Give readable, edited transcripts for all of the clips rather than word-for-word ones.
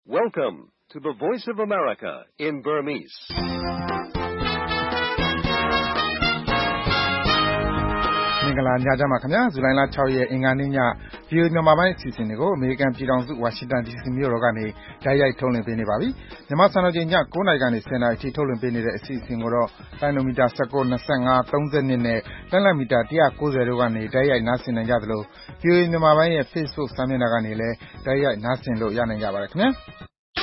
Welcome to the Voice of America in Burmese. ။မင်္ဂလာညချမ်းပါခင်ဗျာ။ဇူလိုင်လ6ရက်အင်္ဂါနေ့ည VOA မြန်မာပိုင်းအစီအစဉ်တွေကိုအမေရိကန်ပြည်ထောင်စုဝါရှင်တန် DC မြို့တော်ကနေတိုက်ရိုက်ထုတ်လွှင့်ပေးနေပါပြီ။မြန်မာစံတော်ချိန်ည9:00နာရီကနေ10:00နာရီအထိထုတ်လွှင့်ပေးနေတဲ့အစီအစဉ်ကိုတော့လိုင်းနိုမီတာ19, 25, 32နဲ့လက်လက်မီတာ190တို့ကနေတိုက်ရိုက်နားဆင်နိုင်ကြသလို VOA မြန်မာပိုင်းရဲ့ Facebook စာမျက်နှာကနေလည်းတိုက်ရိုက်နားဆင်လို့ရနိုင်ကြပါတယ်ခင်ဗျာ။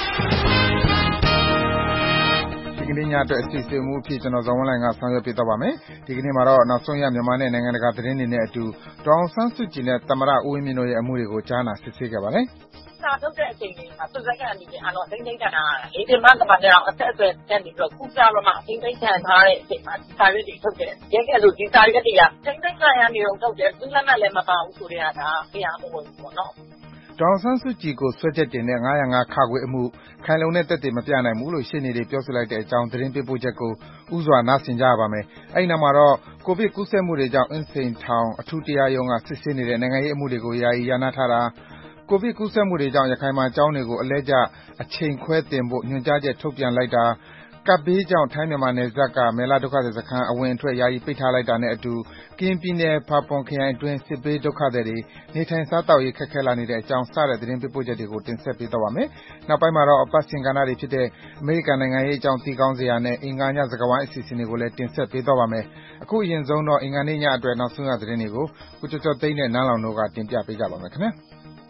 ဒီကနေ့ညအတွက်အစီအစဉ်မူအဖြစ်ကျွန်တော်ဇော်ဝင်းလှိုင်ကဆောင်ရွက်ပေးသွားပါမယ်။ဒီကနေ့မှာတော့နောက်ဆုံးရမြန်မာနဲ့နိုင်ငံတကာသတင်းတွေနဲ့အတူဒေါအောင်ဆန်းစုကြည်နဲ့သမ္မတဦးဝင်းမြင့်တို့ရဲ့အမှုတွေကိုကြားနာစစ်ဆေးခဲ့ပါတယ်။စာထုတ်တဲ့အချိန်လေးမှာသူစက်ကနေပြီးအားလုံးအသိသိခံထားရတယ်။ဒီမှာကမှတော့အဆက်အသွယ်တက်ပြီးတော့ခုကြတော့မှအသိသိခံထားတဲ့အချိန်မှာစာရွက်တွေထုတ်တယ်။ရဲကဲလို့ဒီစာရွက်တွေကသိသိခံရနေတော့ထုတ်တယ်။သူလက်မှတ်လည်းမပါဘူးဆိုတဲ့ဟာကတရားမဝင်ဘူးပေါ့နော်။ဒေါအောင်ဆန်းစုကြည်ကိုစွဲချက်တင်တဲ့905ခခွေအမှုခိုင်လုံတဲ့သက်သေမပြနိုင်ဘူးလို့ရှေ့နေတွေပြောဆိုလိုက်တဲ့အကြောင်းသတင်းပေးပို့ချက်ကိုဥစွာနားဆင်ကြရပါမယ်။အဲဒီနောက်မှာတော့ကိုဗစ်ကူးစက်မှုတွေကြောင့်အင်းစိန်ထောင်အထူးတရားရုံးကစစ်ဆေးနေတဲ့နိုင်ငံရေးအမှုတွေကိုယာယီရပ်နားထားတာကိုဗစ်ကူးစက်မှုတွေကြောင့်ရခိုင်မှာကျောင်းတွေကိုအလဲကျအချိန်ခွဲသင်ဖို့ညွှန်ကြားချက်ထုတ်ပြန်လိုက်တာကပ်ဘေးကြောင့်ထိုင်းမြန်မာနယ်စပ်ကမယ်လဒုက္ခသည်စခန်းအဝင်အထွက်ယာယီပိတ်ထားလိုက်တာနဲ့အတူကရင်ပြည်နယ်ဖာပွန်ခရိုင်အတွင်းစစ်ဘေးဒုက္ခသည်တွေနေထိုင်စားသောက်ရေးခက်ခဲလာနေတဲ့အကြောင်းစတဲ့သတင်းပေးပို့ချက်တွေကိုတင်ဆက်ပေးသွားပါမယ်။နောက်ပိုင်းမှာတော့အပတ်စဉ်ကဏ္ဍတွေဖြစ်တဲ့အမေရိကန်နိုင်ငံရေးအကြောင်းသိကောင်းစရာနဲ့အင်္ဂါညစကားဝိုင်းအစီအစဉ်တွေကိုလည်းတင်ဆက်ပေးသွားပါမယ်။အခုအရင်ဆုံးတော့အင်္ဂါနေ့ညအတွက်နောက်ဆုံးရသတင်းတွေကိုကိုကျော်ကျော်သိန်းနဲ့နန်းလောင်တို့ကတင်ပြပေးကြပါမယ်ခင်ဗျာ။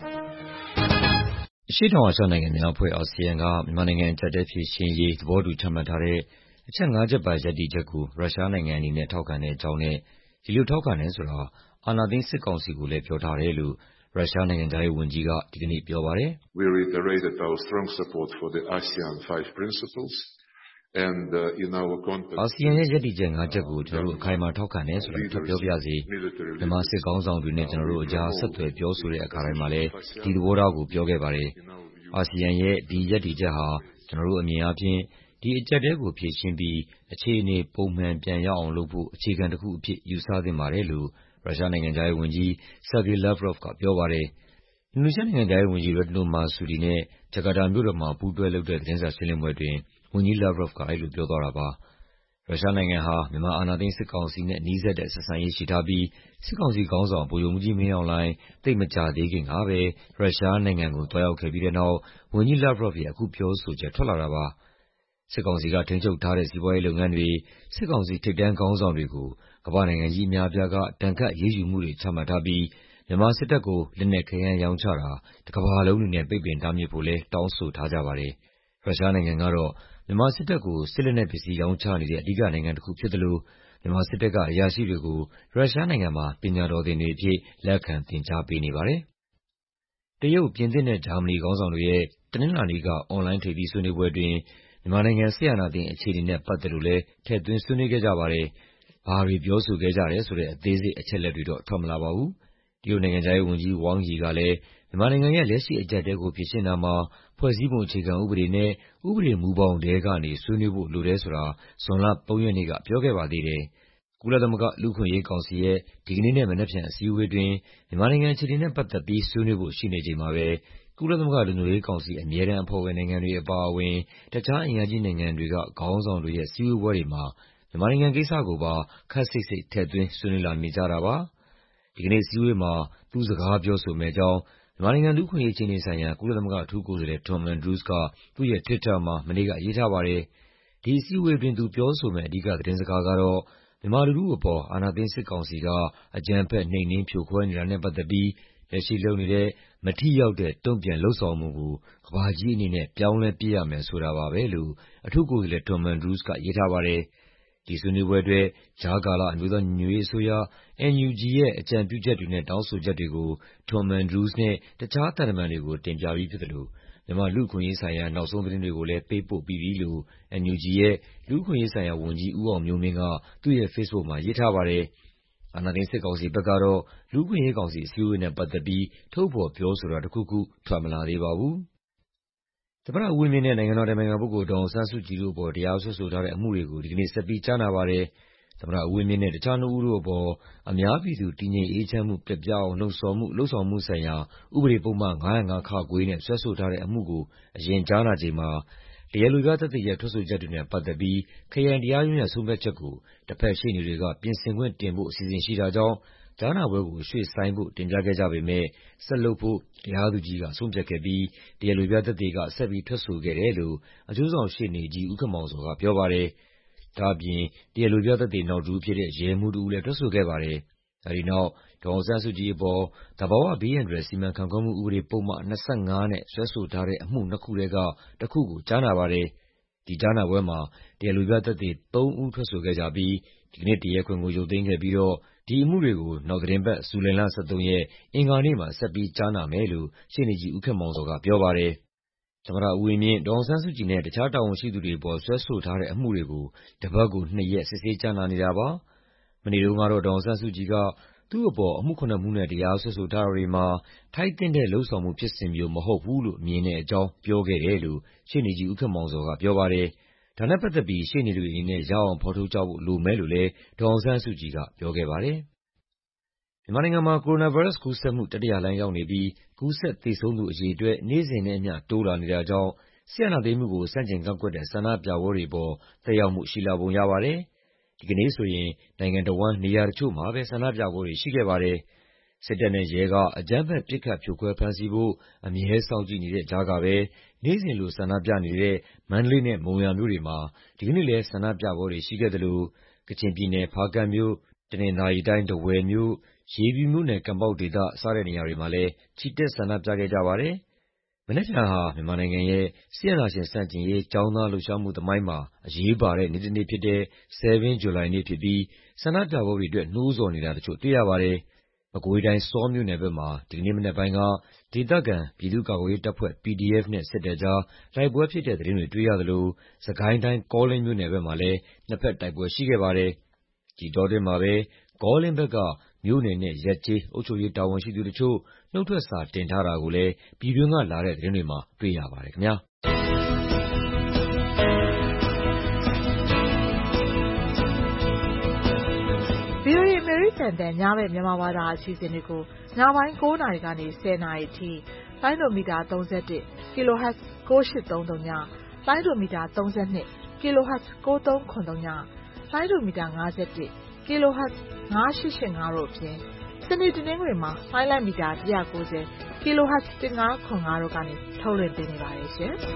အရှေ့တောင်အာရှနိုင်ငံများအဖွဲ့ (ASEAN) ကမြန်မာနိုင်ငံအကျပ်အတည်းဖြေရှင်းရေးသဘောတူချမှတ်ထားတဲ့အချက်5ချက်ပါရပ်တည်ချက်ကိုရုရှားနိုင်ငံအနေနဲ့ထောက်ခံတဲ့အကြောင်းနဲ့ဒီလိုထောက်ခံတယ်ဆိုတာအာဏာသိမ်းစစ်ကောင်စီကိုလည်းပြောထားတယ်လို့ရုရှားနိုင်ငံခြားရေးဝန်ကြီးကဒီကနေ့ပြောပါတယ်။ We reiterated our strong support for the ASEAN 5 principles and in our context အာဆီယံရဲ့ရပ်တည်ချက်5ချက်ကိုကျွန်တော်တို့အခိုင်အမာထောက်ခံတယ်ဆိုတာထပ်ပြောပြစေ။မြန်မာစစ်ကောင်ဆောင်တွေနဲ့ကျွန်တော်တို့အကြားဆက်သွယ်ပြောဆိုတဲ့အခါတိုင်းမှာလည်းဒီသဘောထားကိုပြောခဲ့ပါတယ်။အာဆီယံရဲ့ဒီရပ်တည်ချက်ဟာကျွန်တော်တို့အမြင်အားဖြင့်ဒီအကျပ်အတည်းကိုဖြေရှင်းပြီးအခြေအနေပုံမှန်ပြန်ရောက်အောင်လုပ်ဖို့အခြေခံတစ်ခုအဖြစ်ယူဆသင့်ပါတယ်လို့ရုရှားနိုင်ငံခြားရေးဝန်ကြီး Sergei Lavrov ကပြောပါတယ်။အင်ဒိုနီးရှားနိုင်ငံခြားရေးဝန်ကြီး Retno Marsudi နဲ့ဂျကာတာမြို့တော်မှာပူးတွဲလုပ်တဲ့သတင်းစာရှင်းလင်းပွဲအတွင်းဝန်ကြီး Lavrov ကအဲဒီလိုပြောသွားတာပါ။ရုရှားနိုင်ငံဟာမြန်မာအာဏာသိမ်းစစ်ကောင်စီနဲ့နီးစပ်တဲ့ဆက်ဆံရေးရှိထားပြီးစစ်ကောင်စီခေါင်းဆောင်ဗိုလ်ချုပ်မှူးကြီးမင်းအောင်လှိုင်သိပ်မကြာသေးခင်ကပဲရုရှားနိုင်ငံကိုသွားရောက်ခဲ့ပြီးတဲ့နောက်ဝန်ကြီး Lavrov ရဲ့အခုပြောဆိုချက်ထွက်လာတာပါ။စစ်ကောင်စီကထိန်းချုပ်ထားတဲ့စီးပွားရေးလုပ်ငန်းတွေစစ်ကောင်စီထိပ်တန်းခေါင်းဆောင်တွေကိုကမ္ဘာနိုင်ငံကြီးအများအပြားကဒဏ်ခတ်အရေးယူမှုတွေချမှတ်ထားပြီးမြန်မာစစ်တပ်ကိုလက်နက်ခဲယမ်းရောင်းချတာတစ်ကမ္ဘာလုံးအနေနဲ့ပိတ်ပင်တားမြစ်ဖို့လည်းတောင်းဆိုထားကြပါတယ်။ရုရှားနိုင်ငံကတော့မြန်မာစစ်တပ်ကိုစစ်လက်နက်ပစ္စည်းရောင်းချနေတဲ့အဓိကနိုင်ငံတစ်ခုဖြစ်သလိုမြန်မာစစ်တပ်ကအရာရှိတွေကိုရုရှားနိုင်ငံမှာပညာတော်သင်တွေအဖြစ်လက်ခံသင်ကြားပေးနေပါတယ်။တရုတ်၊ပြင်သစ်နဲ့ဂျာမနီခေါင်းဆောင်တွေရဲ့တနင်္လာနေ့ကအွန်လိုင်းထိပ်သီးဆွေးနွေးပွဲအတွင်းမြန်မာနိုင်ငံစစ်အာဏာသိမ်းအခြေအနေနဲ့ပတ်သက်လို့လည်းထည့်သွင်းဆွေးနွေးခဲ့ကြပါတယ်။ဘာတွေပြောဆိုခဲ့ကြတယ်ဆိုတဲ့အသေးစိတ်အချက်အလက်တွေတော့ထွက်မလာပါဘူး။တရုတ်နိုင်ငံခြားရေးဝန်ကြီး Wang Yi ကလည်းမြန်မာနိုင်ငံရဲ့လက်ရှိအကျပ်အတည်းကိုဖြေရှင်းတာမှာဖွဲ့စည်းပုံအခြေခံဥပဒေနဲ့ဥပဒေမူဘောင်ထဲကနေဆွေးနွေးဖို့လိုတယ်ဆိုတာဇွန်လ3ရက်နေ့ကပြောခဲ့ပါသေးတယ်။ကုလသမဂ္ဂလူ့အခွင့်အရေးကောင်စီရဲ့ဒီကနေ့နဲ့မနက်ဖြန်အစည်းအဝေးအတွင်းမြန်မာနိုင်ငံအခြေအနေနဲ့ပတ်သက်ပြီးဆွေးနွေးဖို့ရှိနေချိန်မှာပဲကုလသမဂ္ဂလုံခြုံရေးကောင်စီအမြဲတမ်းအဖွဲ့ဝင်နိုင်ငံတွေအပါအဝင်တခြားအင်အားကြီးနိုင်ငံတွေကခေါင်းဆောင်တွေရဲ့စည်းဝေးပွဲတွေမှာမြန်မာနိုင်ငံကိစ္စကိုပါခပ်စိပ်စိပ်ထည့်သွင်းဆွေးနွေးလာနေကြတာပါ။ဒီကနေ့အစည်းအဝေးမှာသူစကားပြောဆိုမယ့်အကြောင်းမြန်မာနိုင်ငံလူ့အခွင့်အရေးအခြေအနေဆိုင်ရာကုလသမဂ္ဂအထူးကိုယ်စားလှယ် Tom Andrews ကသူ့ရဲ့ Twitter မှာမနေ့ကရေးထားပါတယ်။ဒီအစည်းအဝေးအတွင်းသူပြောဆိုမယ့်အဓိကသတင်းစကားကတော့မြန်မာလူထုအပေါ်အာဏာသိမ်းစစ်ကောင်စီကအကြမ်းဖက်နှိမ်နင်းဖြိုခွဲနေတာနဲ့ပတ်သက်ပြီးလက်ရှိလုပ်နေတဲ့မထိရောက်တဲ့တုံ့ပြန်လုပ်ဆောင်မှုကိုကမ္ဘာကြီးအနေနဲ့ပြောင်းလဲပစ်ရမယ်ဆိုတာပါပဲလို့အထူးကိုယ်စားလှယ် Tom Andrews ကရေးထားပါတယ်။ဒီဆွေးနွေးပွဲအတွက်ကြားကာလအမျိုးသားညီညွတ်ရေးအစိုးရ NUG ရဲ့အကြံပြုချက်တွေနဲ့တောင်းဆိုချက်တွေကို Tom Andrews နဲ့တခြားသံတမန်တွေကိုတင်ပြပြီးဖြစ်သလိုမြန်မာလူ့အခွင့်အရေးဆိုင်ရာနောက်ဆုံးသတင်းတွေကိုလည်းပေးပို့ပြီးပြီလို့ NUG ရဲ့လူ့အခွင့်အရေးဆိုင်ရာဝန်ကြီးဦးအောင်မျိုးမင်းကသူ့ရဲ့ Facebook မှာရေးထားပါတယ်။အာဏာသိမ်းစစ်ကောင်စီဘက်ကတော့လူ့အခွင့်အရေးကောင်စီအစည်းအဝေးနဲ့ပတ်သက်ပြီးထုတ်ဖော်ပြောဆိုတာတစ်ခုခုထွက်မလာသေးပါဘူး။သမ္မတဦးဝင်းမြင့်နဲ့နိုင်ငံတော်အတိုင်ပင်ခံပုဂ္ဂိုလ်ဒေါ်အောင်ဆန်းစုကြည်တို့အပေါ်တရားစွဲဆိုထားတဲ့အမှုတွေကိုဒီကနေ့ဆက်ပြီးကြားနာပါတယ်။သမ္မတဦးဝင်းမြင့်နဲ့တခြား2ဦးတို့အပေါ်အများပြည်သူတည်ငြိမ်အေးချမ်းမှုပျက်ပြားအောင်လှုံ့ဆော်မှုဆိုင်ရာဥပဒေပုဒ်မ905 နဲ့စွဲဆိုထားတဲ့အမှုကိုအရင်ကြားနာချိန်မှာတရားလိုပြသက်သေရဲ့ထွက်ဆိုချက်တွေနဲ့ပတ်သက်ပြီးခရိုင်တရားရုံးရဲ့ဆုံးဖြတ်ချက်ကိုတစ်ဖက်ရှေ့နေတွေကပြင်ဆင်ခွင့်တင်ဖို့အစီအစဉ်ရှိတာကြောင့်ကြားနာပွဲကိုရွှေ့ဆိုင်းဖို့တင်ပြခဲ့ကြပေမဲ့ဆက်လုပ်ဖို့တရားသူကြီးကဆုံးဖြတ်ခဲ့ပြီးတရားလိုပြသက်သေကဆက်ပြီးထွက်ဆိုခဲ့တယ်လို့အကျိုးဆောင်ရှေ့နေကြီးဦးခင်မောင်စောကပြောပါတယ်။ဒါ့အပြင်တရားလိုပြသက်သေနောက်တစ်ဦးဖြစ်တဲ့ရဲမှူးတစ်ဦးလည်းထွက်ဆိုခဲ့ပါတယ်။အဲဒီနောက်ဒေါ်အောင်ဆန်းစုကြည်အပေါ်သဘာဝဘေးအန္တရာယ်စီမံခန့်ခွဲမှုဥပဒေပုဒ်မ25နဲ့စွဲဆိုထားတဲ့အမှု2ခုထဲကတစ်ခုကိုကြားနာပါတယ်။ဒီကြားနာပွဲမှာတရားလိုပြသက်သေ3ဦးထွက်ဆိုခဲ့ကြပြီးဒီကနေ့တရားခွင်ကိုရုပ်သိမ်းခဲ့ပြီးတော့ဒီအမှုတွေကိုနောက်သီတင်းပတ်ဇူလိုင်လ23ရက်အင်္ဂါနေ့မှာဆက်ပြီးကြားနာမယ်လို့ရှေ့နေကြီးဦးခင်မောင်စောကပြောပါတယ်။သမ္မတဦးဝင်းမြင့်ဒေါ်အောင်ဆန်းစုကြည်နဲ့တခြားတာဝန်ရှိသူတွေအပေါ်စွဲဆိုထားတဲ့အမှုတွေကိုတစ်ပတ်ကို2ရက်စစ်ဆေးကြားနာနေတာပါ။မနေ့တုန်းကတော့ဒေါ်အောင်ဆန်းစုကြည်ကသူ့အပေါ်အမှု9မှုနဲ့တရားစွဲဆိုထားတာတွေမှာထိုက်သင့်တဲ့လုပ်ဆောင်မှုဖြစ်စဉ်မျိုးမဟုတ်ဘူးလို့မြင်တဲ့အကြောင်းပြောခဲ့တယ်လို့ရှေ့နေကြီးဦးခင်မောင်စောကပြောပါတယ်။ဒါနဲ့ပတ်သက်ပြီးရှေ့နေတွေအနေနဲ့ရအောင်ဖော်ထုတ်ကြဖို့လိုမယ်လို့လည်းဒေါ်အောင်ဆန်းစုကြည်ကပြောခဲ့ပါတယ်။မြန်မာနိုင်ငံမှာကိုရိုနာဗိုင်းရပ်စ်ကူးစက်မှုတတိယလှိုင်းရောက်နေပြီးကူးစက်သေဆုံးသူအရေအတွက်နေ့စဉ်နဲ့အမျှတိုးလာနေတာကြောင့်စစ်အာဏာသိမ်းမှုကိုဆန့်ကျင်ကန့်ကွက်တဲ့ဆန္ဒပြပွဲတွေအပေါ်သက်ရောက်မှုရှိလာပုံရပါတယ်။ဒီကနေ့ဆိုရင်နိုင်ငံတစ်ဝန်းနေရာတချို့မှာပဲဆန္ဒပြပွဲတွေရှိခဲ့ပါတယ်။စစ်တပ်နဲ့ရဲကအကြမ်းဖက်ပစ်ခတ်ဖြိုခွဲဖမ်းဆီးဖို့အမြဲစောင့်ကြည့်နေတဲ့ကြားကပဲနေ့စဉ်လိုဆန္ဒပြနေတဲ့မန္တလေးနဲ့မုံရွာမြို့တွေမှာဒီကနေ့လည်းဆန္ဒပြပွဲတွေရှိခဲ့သလိုကချင်ပြည်နယ်ဖားကန့်မြို့၊တနင်္သာရီတိုင်းထားဝယ်မြို့၊ရေဖြူမြို့နယ်ကံပေါက်ဒေသစတဲ့နေရာတွေမှာလည်းချီတက်ဆန္ဒပြခဲ့ကြပါတယ်။မနက်ဖြန်ဟာမြန်မာနိုင်ငံရဲ့စစ်အာဏာရှင်ဆန့်ကျင်ရေးကျောင်းသားလှုပ်ရှားမှုသမိုင်းမှာအရေးပါတဲ့နေ့တစ်နေ့ဖြစ်တဲ့7 July နေ့ဖြစ်ပြီးဆန္ဒပြပွဲတွေအတွက်နှိုးဆော်နေတာတချို့တွေ့ရပါတယ်။မကွေးတိုင်းဆောမြို့နယ်ဘက်မှာဒီကနေ့မနက်ပိုင်းကဒေသခံပြည်သူ့ကာကွယ်ရေးတပ်ဖွဲ့ PDF နဲ့စစ်တပ်ကြားတိုက်ပွဲဖြစ်တဲ့သတင်းတွေတွေ့ရသလိုစစ်ကိုင်းတိုင်းကောလင်းမြို့နယ်ဘက်မှာလည်းနှစ်ဖက်တိုက်ပွဲရှိခဲ့ပါတယ်။ဒီအတောအတွင်းမှာပဲကောလင်းဘက်ကမြို့နယ်နဲ့ရပ်ကျေးအုပ်ချုပ်ရေးတာဝန်ရှိသူတချို့နုတ်ထွက်စာတင်ထားတာကိုလည်းပြည်တွင်းကလာတဲ့သတင်းတွေမှာတွေ့ရပါတယ်ခင်ဗျာ။ VOA အမေရိကန်တန်ညဘက်မြန်မာဘာသာအစီအစဉ်တွေကိုညပိုင်း9နာရီကနေ10နာရီအထိလိုင်းဒိုမီတာ31 kHz 9833ညလိုင်းဒိုမီတာ32 kHz 9393ညလိုင်းဒိုမီတာ51 kHz 9885တို့အပြင်စနေတနင်္ဂနွေမှာလိုင်းမီတာ190 kHz 1505တို့ကနေထုတ်လွှင့်ပေးနေပါတယ်ရှင်။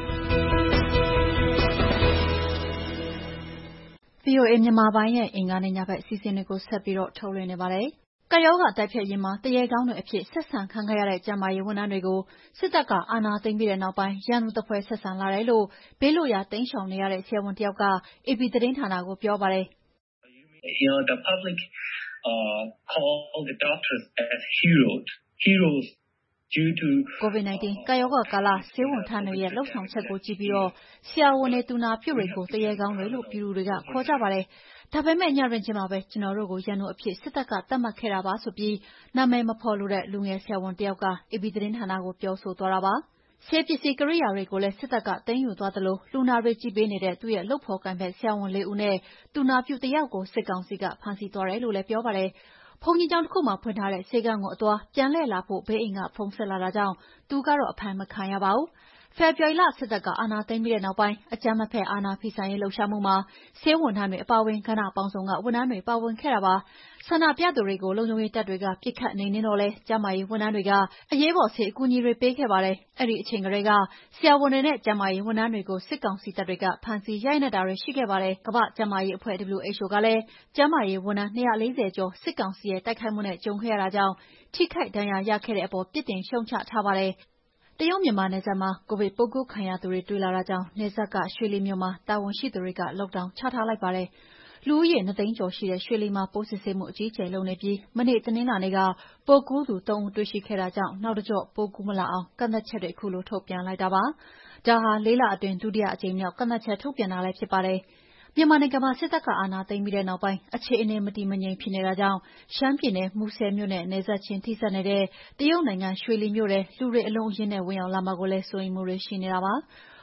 VOA မြန်မာပိုင်းရဲ့အင်္ဂါနေ့ညဘက်အစီအစဉ်တွေကိုဆက်ပြီးတော့ထုတ်လွှင့်နေပါတယ်။ကပ်ရောဂါတိုက်ဖျက်ရေးမှာတရေကောင်းတွေအဖြစ်ဆက်ဆံခံခဲ့ရတဲ့ကျန်းမာရေးဝန်ထမ်းတွေကိုစစ်တပ်ကအာဏာသိမ်းပြီးတဲ့နောက်ပိုင်းရန်သူတစ်ဖွဲ့ဆက်ဆံလာတယ်လို့ဘေးလွတ်ရာတိမ်းရှောင်နေရတဲ့ဆရာဝန်တစ်ယောက်က AP သတင်းဌာနကိုပြောပါတယ်။ The public call the doctors as heroes due to COVID-19 ကာရောဂါကာလဆေးဝန်ထမ်းတွေရဲ့လှုပ်ဆောင်ချက်ကိုကြည့်ပြီးတော့ဆရာဝန်တွေသူနာပြုတွေကိုတရေကောင်းတွေလို့ပြည်သူတွေကခေါ်ကြပါတယ်။ဒါပေမဲ့ညရင်ချင်းမှာပဲကျွန်တော်တို့ကိုရန်သူအဖြစ်စစ်တပ်ကသတ်မှတ်ခဲ့တာပါဆိုပြီးနာမည်မဖော်လို့တဲ့လူငယ်ဆရာဝန်တစ်ယောက်က AP သတင်းဌာနကိုပြောဆိုသွားတာပါ။ဆေးပစ္စည်းကိရိယာတွေကိုလည်းစစ်တပ်ကသိမ်းယူသွားသလိုလူနာတွေကြည့်ပေးနေတဲ့သူ့ရဲ့လုပ်ဖော်ကိုင်ဖက်ဆရာဝန်4ဦးနဲ့သူနာပြုတစ်ယောက်ကိုစစ်ကောင်စီကဖမ်းဆီးသွားတယ်လို့လည်းပြောပါတယ်။ဘုန်းကြီးကျောင်းတစ်ခုမှာဖွင့်ထားတဲ့ဆေးခန်းကိုအသွားပြန်လှည့်လာဖို့ဘေးအိမ်ကဖုန်းဆက်လာတာကြောင့်သူကတော့အဖမ်းမခံရပါဘူး။ဖေဖော်ဝါရီလစစ်တပ်ကအာဏာသိမ်းပြီးတဲ့နောက်ပိုင်းအကြမ်းမဖက်အာဏာဖီဆိုင်ရေးလှုပ်ရှားမှုမှာဆေးဝန်ထမ်းတွေအပါအဝင်ကဏ္ဍပေါင်းစုံကဝန်ထမ်းတွေပါဝင်ခဲ့တာပါ။ဆန္ဒပြသူတွေကိုလုံခြုံရေးတပ်တွေကပစ်ခတ်နှိမ်နင်းတော့လဲကျန်းမာရေးဝန်ထမ်းတွေကအရေးပေါ်ဆေးအကူအညီတွေပေးခဲ့ပါတယ်။အဲ့ဒီအချိန်ကလေးကဆရာဝန်တွေနဲ့ကျန်းမာရေးဝန်ထမ်းတွေကိုစစ်ကောင်စီတပ်တွေကဖမ်းဆီးရိုက်နှက်တာတွေရှိခဲ့ပါတယ်။ကမ္ဘာ့ကျန်းမာရေးအဖွဲ့ WHO ကလည်းကျန်းမာရေးဝန်ထမ်း240ကျော်စစ်ကောင်စီရဲ့တိုက်ခိုက်မှုနဲ့ကြုံခဲ့ရတာကြောင့်ထိခိုက်ဒဏ်ရာရခဲ့တဲ့အပေါ်ပြစ်တင်ရှုံချထားပါတယ်။တရုတ်မြန်မာနယ်စပ်မှာကိုဗစ်ပိုးကူးခံရသူတွေတွေ့လာတာကြောင့်နယ်စပ်ကရွှေလီမြို့မှာတာဝန်ရှိသူတွေက lockdown ချထားလိုက်ပါတယ်။လူဦးရေ2သိန်းကျော်ရှိတဲ့ရွှေလီမှာပိုးစစ်ဆေးမှုအကြီးအကျယ်လုပ်နေပြီးမနေ့တနင်္လာနေ့ကပိုးကူးသူ3ဦးတွေ့ရှိခဲ့တာကြောင့်နောက်တစ်ကျော့ပိုးကူးမလာအောင်ကန့်သတ်ချက်တွေအခုလိုထုတ်ပြန်လိုက်တာပါ။ဒါဟာ4လအတွင်းဒုတိယအကြိမ်မြောက်ကန့်သတ်ချက်ထုတ်ပြန်တာလည်းဖြစ်ပါတယ်။မြန်မာနိုင်ငံမှာစစ်တပ်ကအာဏာသိမ်းပြီးတဲ့နောက်ပိုင်းအခြေအနေမတည်မငြိမ်ဖြစ်နေတာကြောင့်ရှမ်းပြည်နယ်မူဆယ်မြို့နဲ့နယ်စပ်ချင်းထိစပ်နေတဲ့တရုတ်နိုင်ငံရွှေလီမြို့ထဲလူတွေအလုံးအရင်းနဲ့ဝင်ရောက်လာမှာကိုလည်းစိုးရိမ်မှုတွေရှိနေတာပါ။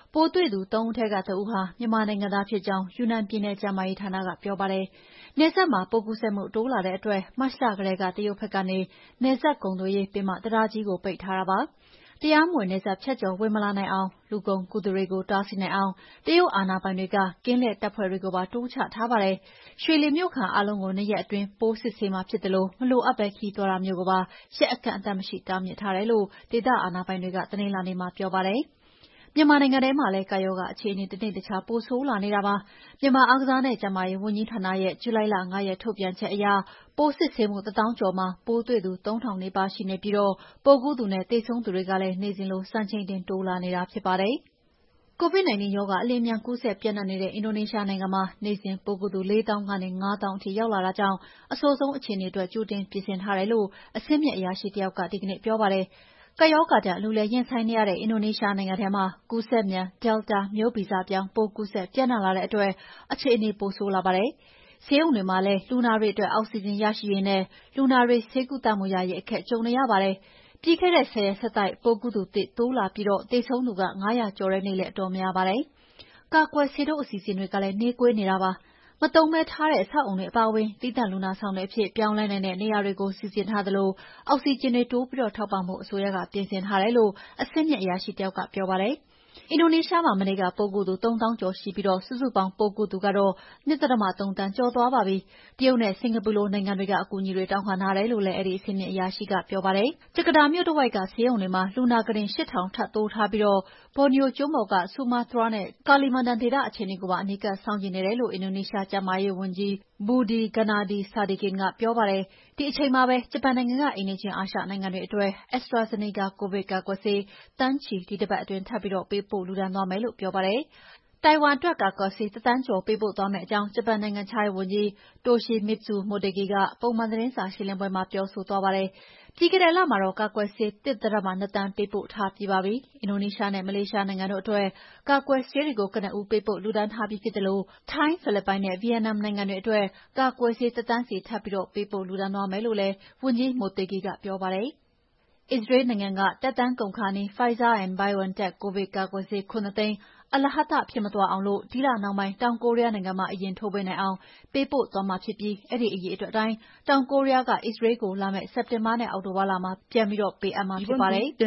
ပိုးတွေ့သူ3ဦးထဲက2ဦးဟာမြန်မာနိုင်ငံသားဖြစ်ကြောင်းယူနန်ပြည်နယ်ကျန်းမာရေးဌာနကပြောပါတယ်။နယ်စပ်မှာပိုးကူးစက်မှုတိုးလာတဲ့အတွက်မတ်လကတည်းကတရုတ်ဘက်ကနေနယ်စပ်ကုန်သွယ်ရေးပင်မတံတားကြီးကိုပိတ်ထားတာပါ။တရားမဝင်နယ်စပ်ဖြတ်ကျော်ဝင်မလာနိုင်အောင်လူကုန်ကူးသူတွေကိုတားဆီးနိုင်အောင်တရုတ်အာဏာပိုင်တွေကကင်းလှည့်တပ်ဖွဲ့တွေကိုပါတိုးချထားပါတယ်။ရွှေလီမြို့ခံအားလုံးကို2ရက်အတွင်းပိုးစစ်ဆေးမှာဖြစ်တယ်လို့မလိုအပ်ပဲခရီးသွားတာမျိုးကိုပါရက်အကန့်အသတ်မရှိတားမြစ်ထားတယ်လို့ဒေသအာဏာပိုင်တွေကတနင်္လာနေ့မှာပြောပါတယ်။မြန်မာနိုင်ငံထဲမှာလည်းကာယောဂအခြေအနေတစ်နေ့တစ်ခြားပိုဆိုးလာနေတာပါ။မြန်မာအားကစားနဲ့ကျန်းမာရေးဝန်ကြီးဌာနရဲ့ဇူလိုင်လ5ရက်ထုတ်ပြန်ချက်အရပိုးစစ်ဆေးမှု1000ကျော်မှာပိုးတွေ့သူ3000နီးပါးရှိနေပြီးတော့ပိုးကူးသူနဲ့သေဆုံးသူတွေကလည်းနေ့စဉ်လိုစံချိန်တင်တိုးလာနေတာဖြစ်ပါတယ်။ COVID-19 ရောဂါအလ ျှင်အမြန်ကူးစက်ပြန့်နှံ့နေတဲ့အင်ဒိုနီးရှားနိုင်ငံမှာနေ့စဉ်ပိုးကူးသူ4000ကနေ5000အထိရောက်လာတာကြောင့်အဆိုးဆုံးအခြေအနေအတွက်ကြိုတင်ပြင်ဆင်ထားတယ်လို့အဆင့်မြင့်အရာရှိတယောက်ကဒီကနေ့ပြောပါတယ်။ကပ်ရောဂါဒဏ်အလူးလည်းရင်ဆိုင်နေရတဲ့အင်ဒိုနီးရှားနိုင်ငံထဲမှာကူးစက်မြန် Delta မျိုးဗီဇပြောင်းပိုးကူးစက်ပြန့်နှံ့လာတဲ့အတွက်အခြေအနေပိုဆိုးလာပါတယ်။ဆေးရုံတွေမှာလည်းလူနာတွေအတွက်အောက်ဆီဂျင်ရရှိရေးနဲ့လူနာတွေဆေးကုသမှုရရေးအခက်ကြုံနေရပါတယ်။ပြီးခဲ့တဲ့10ရက်ဆက်တိုက်ပိုးကူးသူတိုးလာပြီးတော့သေဆုံးသူက900ကျော်တဲ့နေ့လည်းအတော်များပါတယ်။ကာကွယ်ဆေးထိုးအစီအစဉ်တွေကလည်းနှေးကွေးနေတာပါ။မသုံးမဲထားတဲ့အဆောက်အုံတွေအပါအဝင်သီးသန့်လူနာဆောင်တွေအဖြစ်ပြောင်းလဲနိုင်တဲ့နေရာတွေကိုစီစဉ်ထားသလိုအောက်ဆီဂျင်တွေတိုးပြီးထောက်ပံ့ဖို့အစိုးရကပြင်ဆင်ထားတယ်လို့အဆင့်မြင့်အရာရှိတယောက်ကပြောပါတယ်။အင်ဒိုနီးရှားမှာမနေ့ကပိုးကူးသူ3000ကျော်ရှိပြီးတော့စုစုပေါင်းပိုးကူးသူကတော့ 2.3 သန်းကျော်သွားပါပြီ။တရုတ်နဲ့စင်ကာပူလိုနိုင်ငံတွေကအကူအညီတွေတောင်းခံထားတယ်လို့လည်းအဲဒီအဆင့်မြင့်အရာရှိကပြောပါတယ်။ဂျကာတာမြို့တဝိုက်ကဆေးရုံတွေမှာလူနာကုတင်8000ထပ်တိုးထားပြီးတော့ဘော်နီယိုကျွန်းပေါ်ကဆူမားထရာနဲ့ကာလီမန်တန်ဒေသအခြေအနေကိုပါအနီးကပ်စောင့်ကြည့်နေတယ်လို့အင်ဒိုနီးရှားကျန်းမာရေးဝန်ကြီး Budi Gunadi Sadikin ကပြောပါတယ်။ဒီအချိန်မှာပဲဂျပန်နိုင်ငံကအိမ်နီးချင်းအာရှနိုင်ငံတွေအတွက် AstraZeneca ကိုဗစ်ကာကွယ်ဆေးတန်းချီဒီတစ်ပတ်အတွင်းထပ်ပြီးပေးပို့လှူဒါန်းသွားမယ်လို့ပြောပါတယ်။တိုင်ဝမ်အတွက်ကာကွယ်ဆေး1သန်းကျော်ပေးပို့သွားမယ့်အကြောင်းဂျပန်နိုင်ငံခြားရေးဝန်ကြီး Toshimitsu Motegi ကပုံမှန်သတင်းစာရှင်းလင်းပွဲမှာပြောဆိုသွားပါတယ်။ပြီးခဲ့တဲ့လမှာတော့ကာကွယ်ဆေး 1.2 သန်းပေးပို့ထားပြီးပါပြီ။အင်ဒိုနီးရှားနဲ့မလေးရှားနိုင်ငံတို့အတွက်ကာကွယ်ဆေးတွေကိုကနဦးပေးပို့လှူဒါန်းထားပြီးဖြစ်တယ်လို့ထိုင်း၊ဖိလစ်ပိုင်နဲ့ဗီယက်နမ်နိုင်ငံတွေအတွက်ကာကွယ်ဆေး1သန်းစီထပ်ပြီးပေးပို့လှူဒါန်းသွားမယ်လို့လည်းဝန်ကြီး Motegi ကပြောပါတယ်။အစ္စရေးနိုင်ငံကသက်တမ်းကုန်ခါနီး Pfizer&BioNTech ကိုဗစ်ကာကွယ်ဆေး9သိန်းအလဟဿဖြစ်မသွားအောင်ဒီလနှောင်းပိုင်းတောင်ကိုရီးယားနိုင်ငံမှာအရင်ထိုးပေးနိုင်အောင်ပေးပို့သွားမှာဖြစ်ပြီးအဲဒီအရေအတွက်အတိုင်းတောင်ကိုရီးယားကအစ္စရေးကိုလာမယ့်စက်တင်ဘာနဲ့အောက်တိုဘာလမှာပြန်ပြီးပေးအပ်မှာဖြစ်ပါတယ်။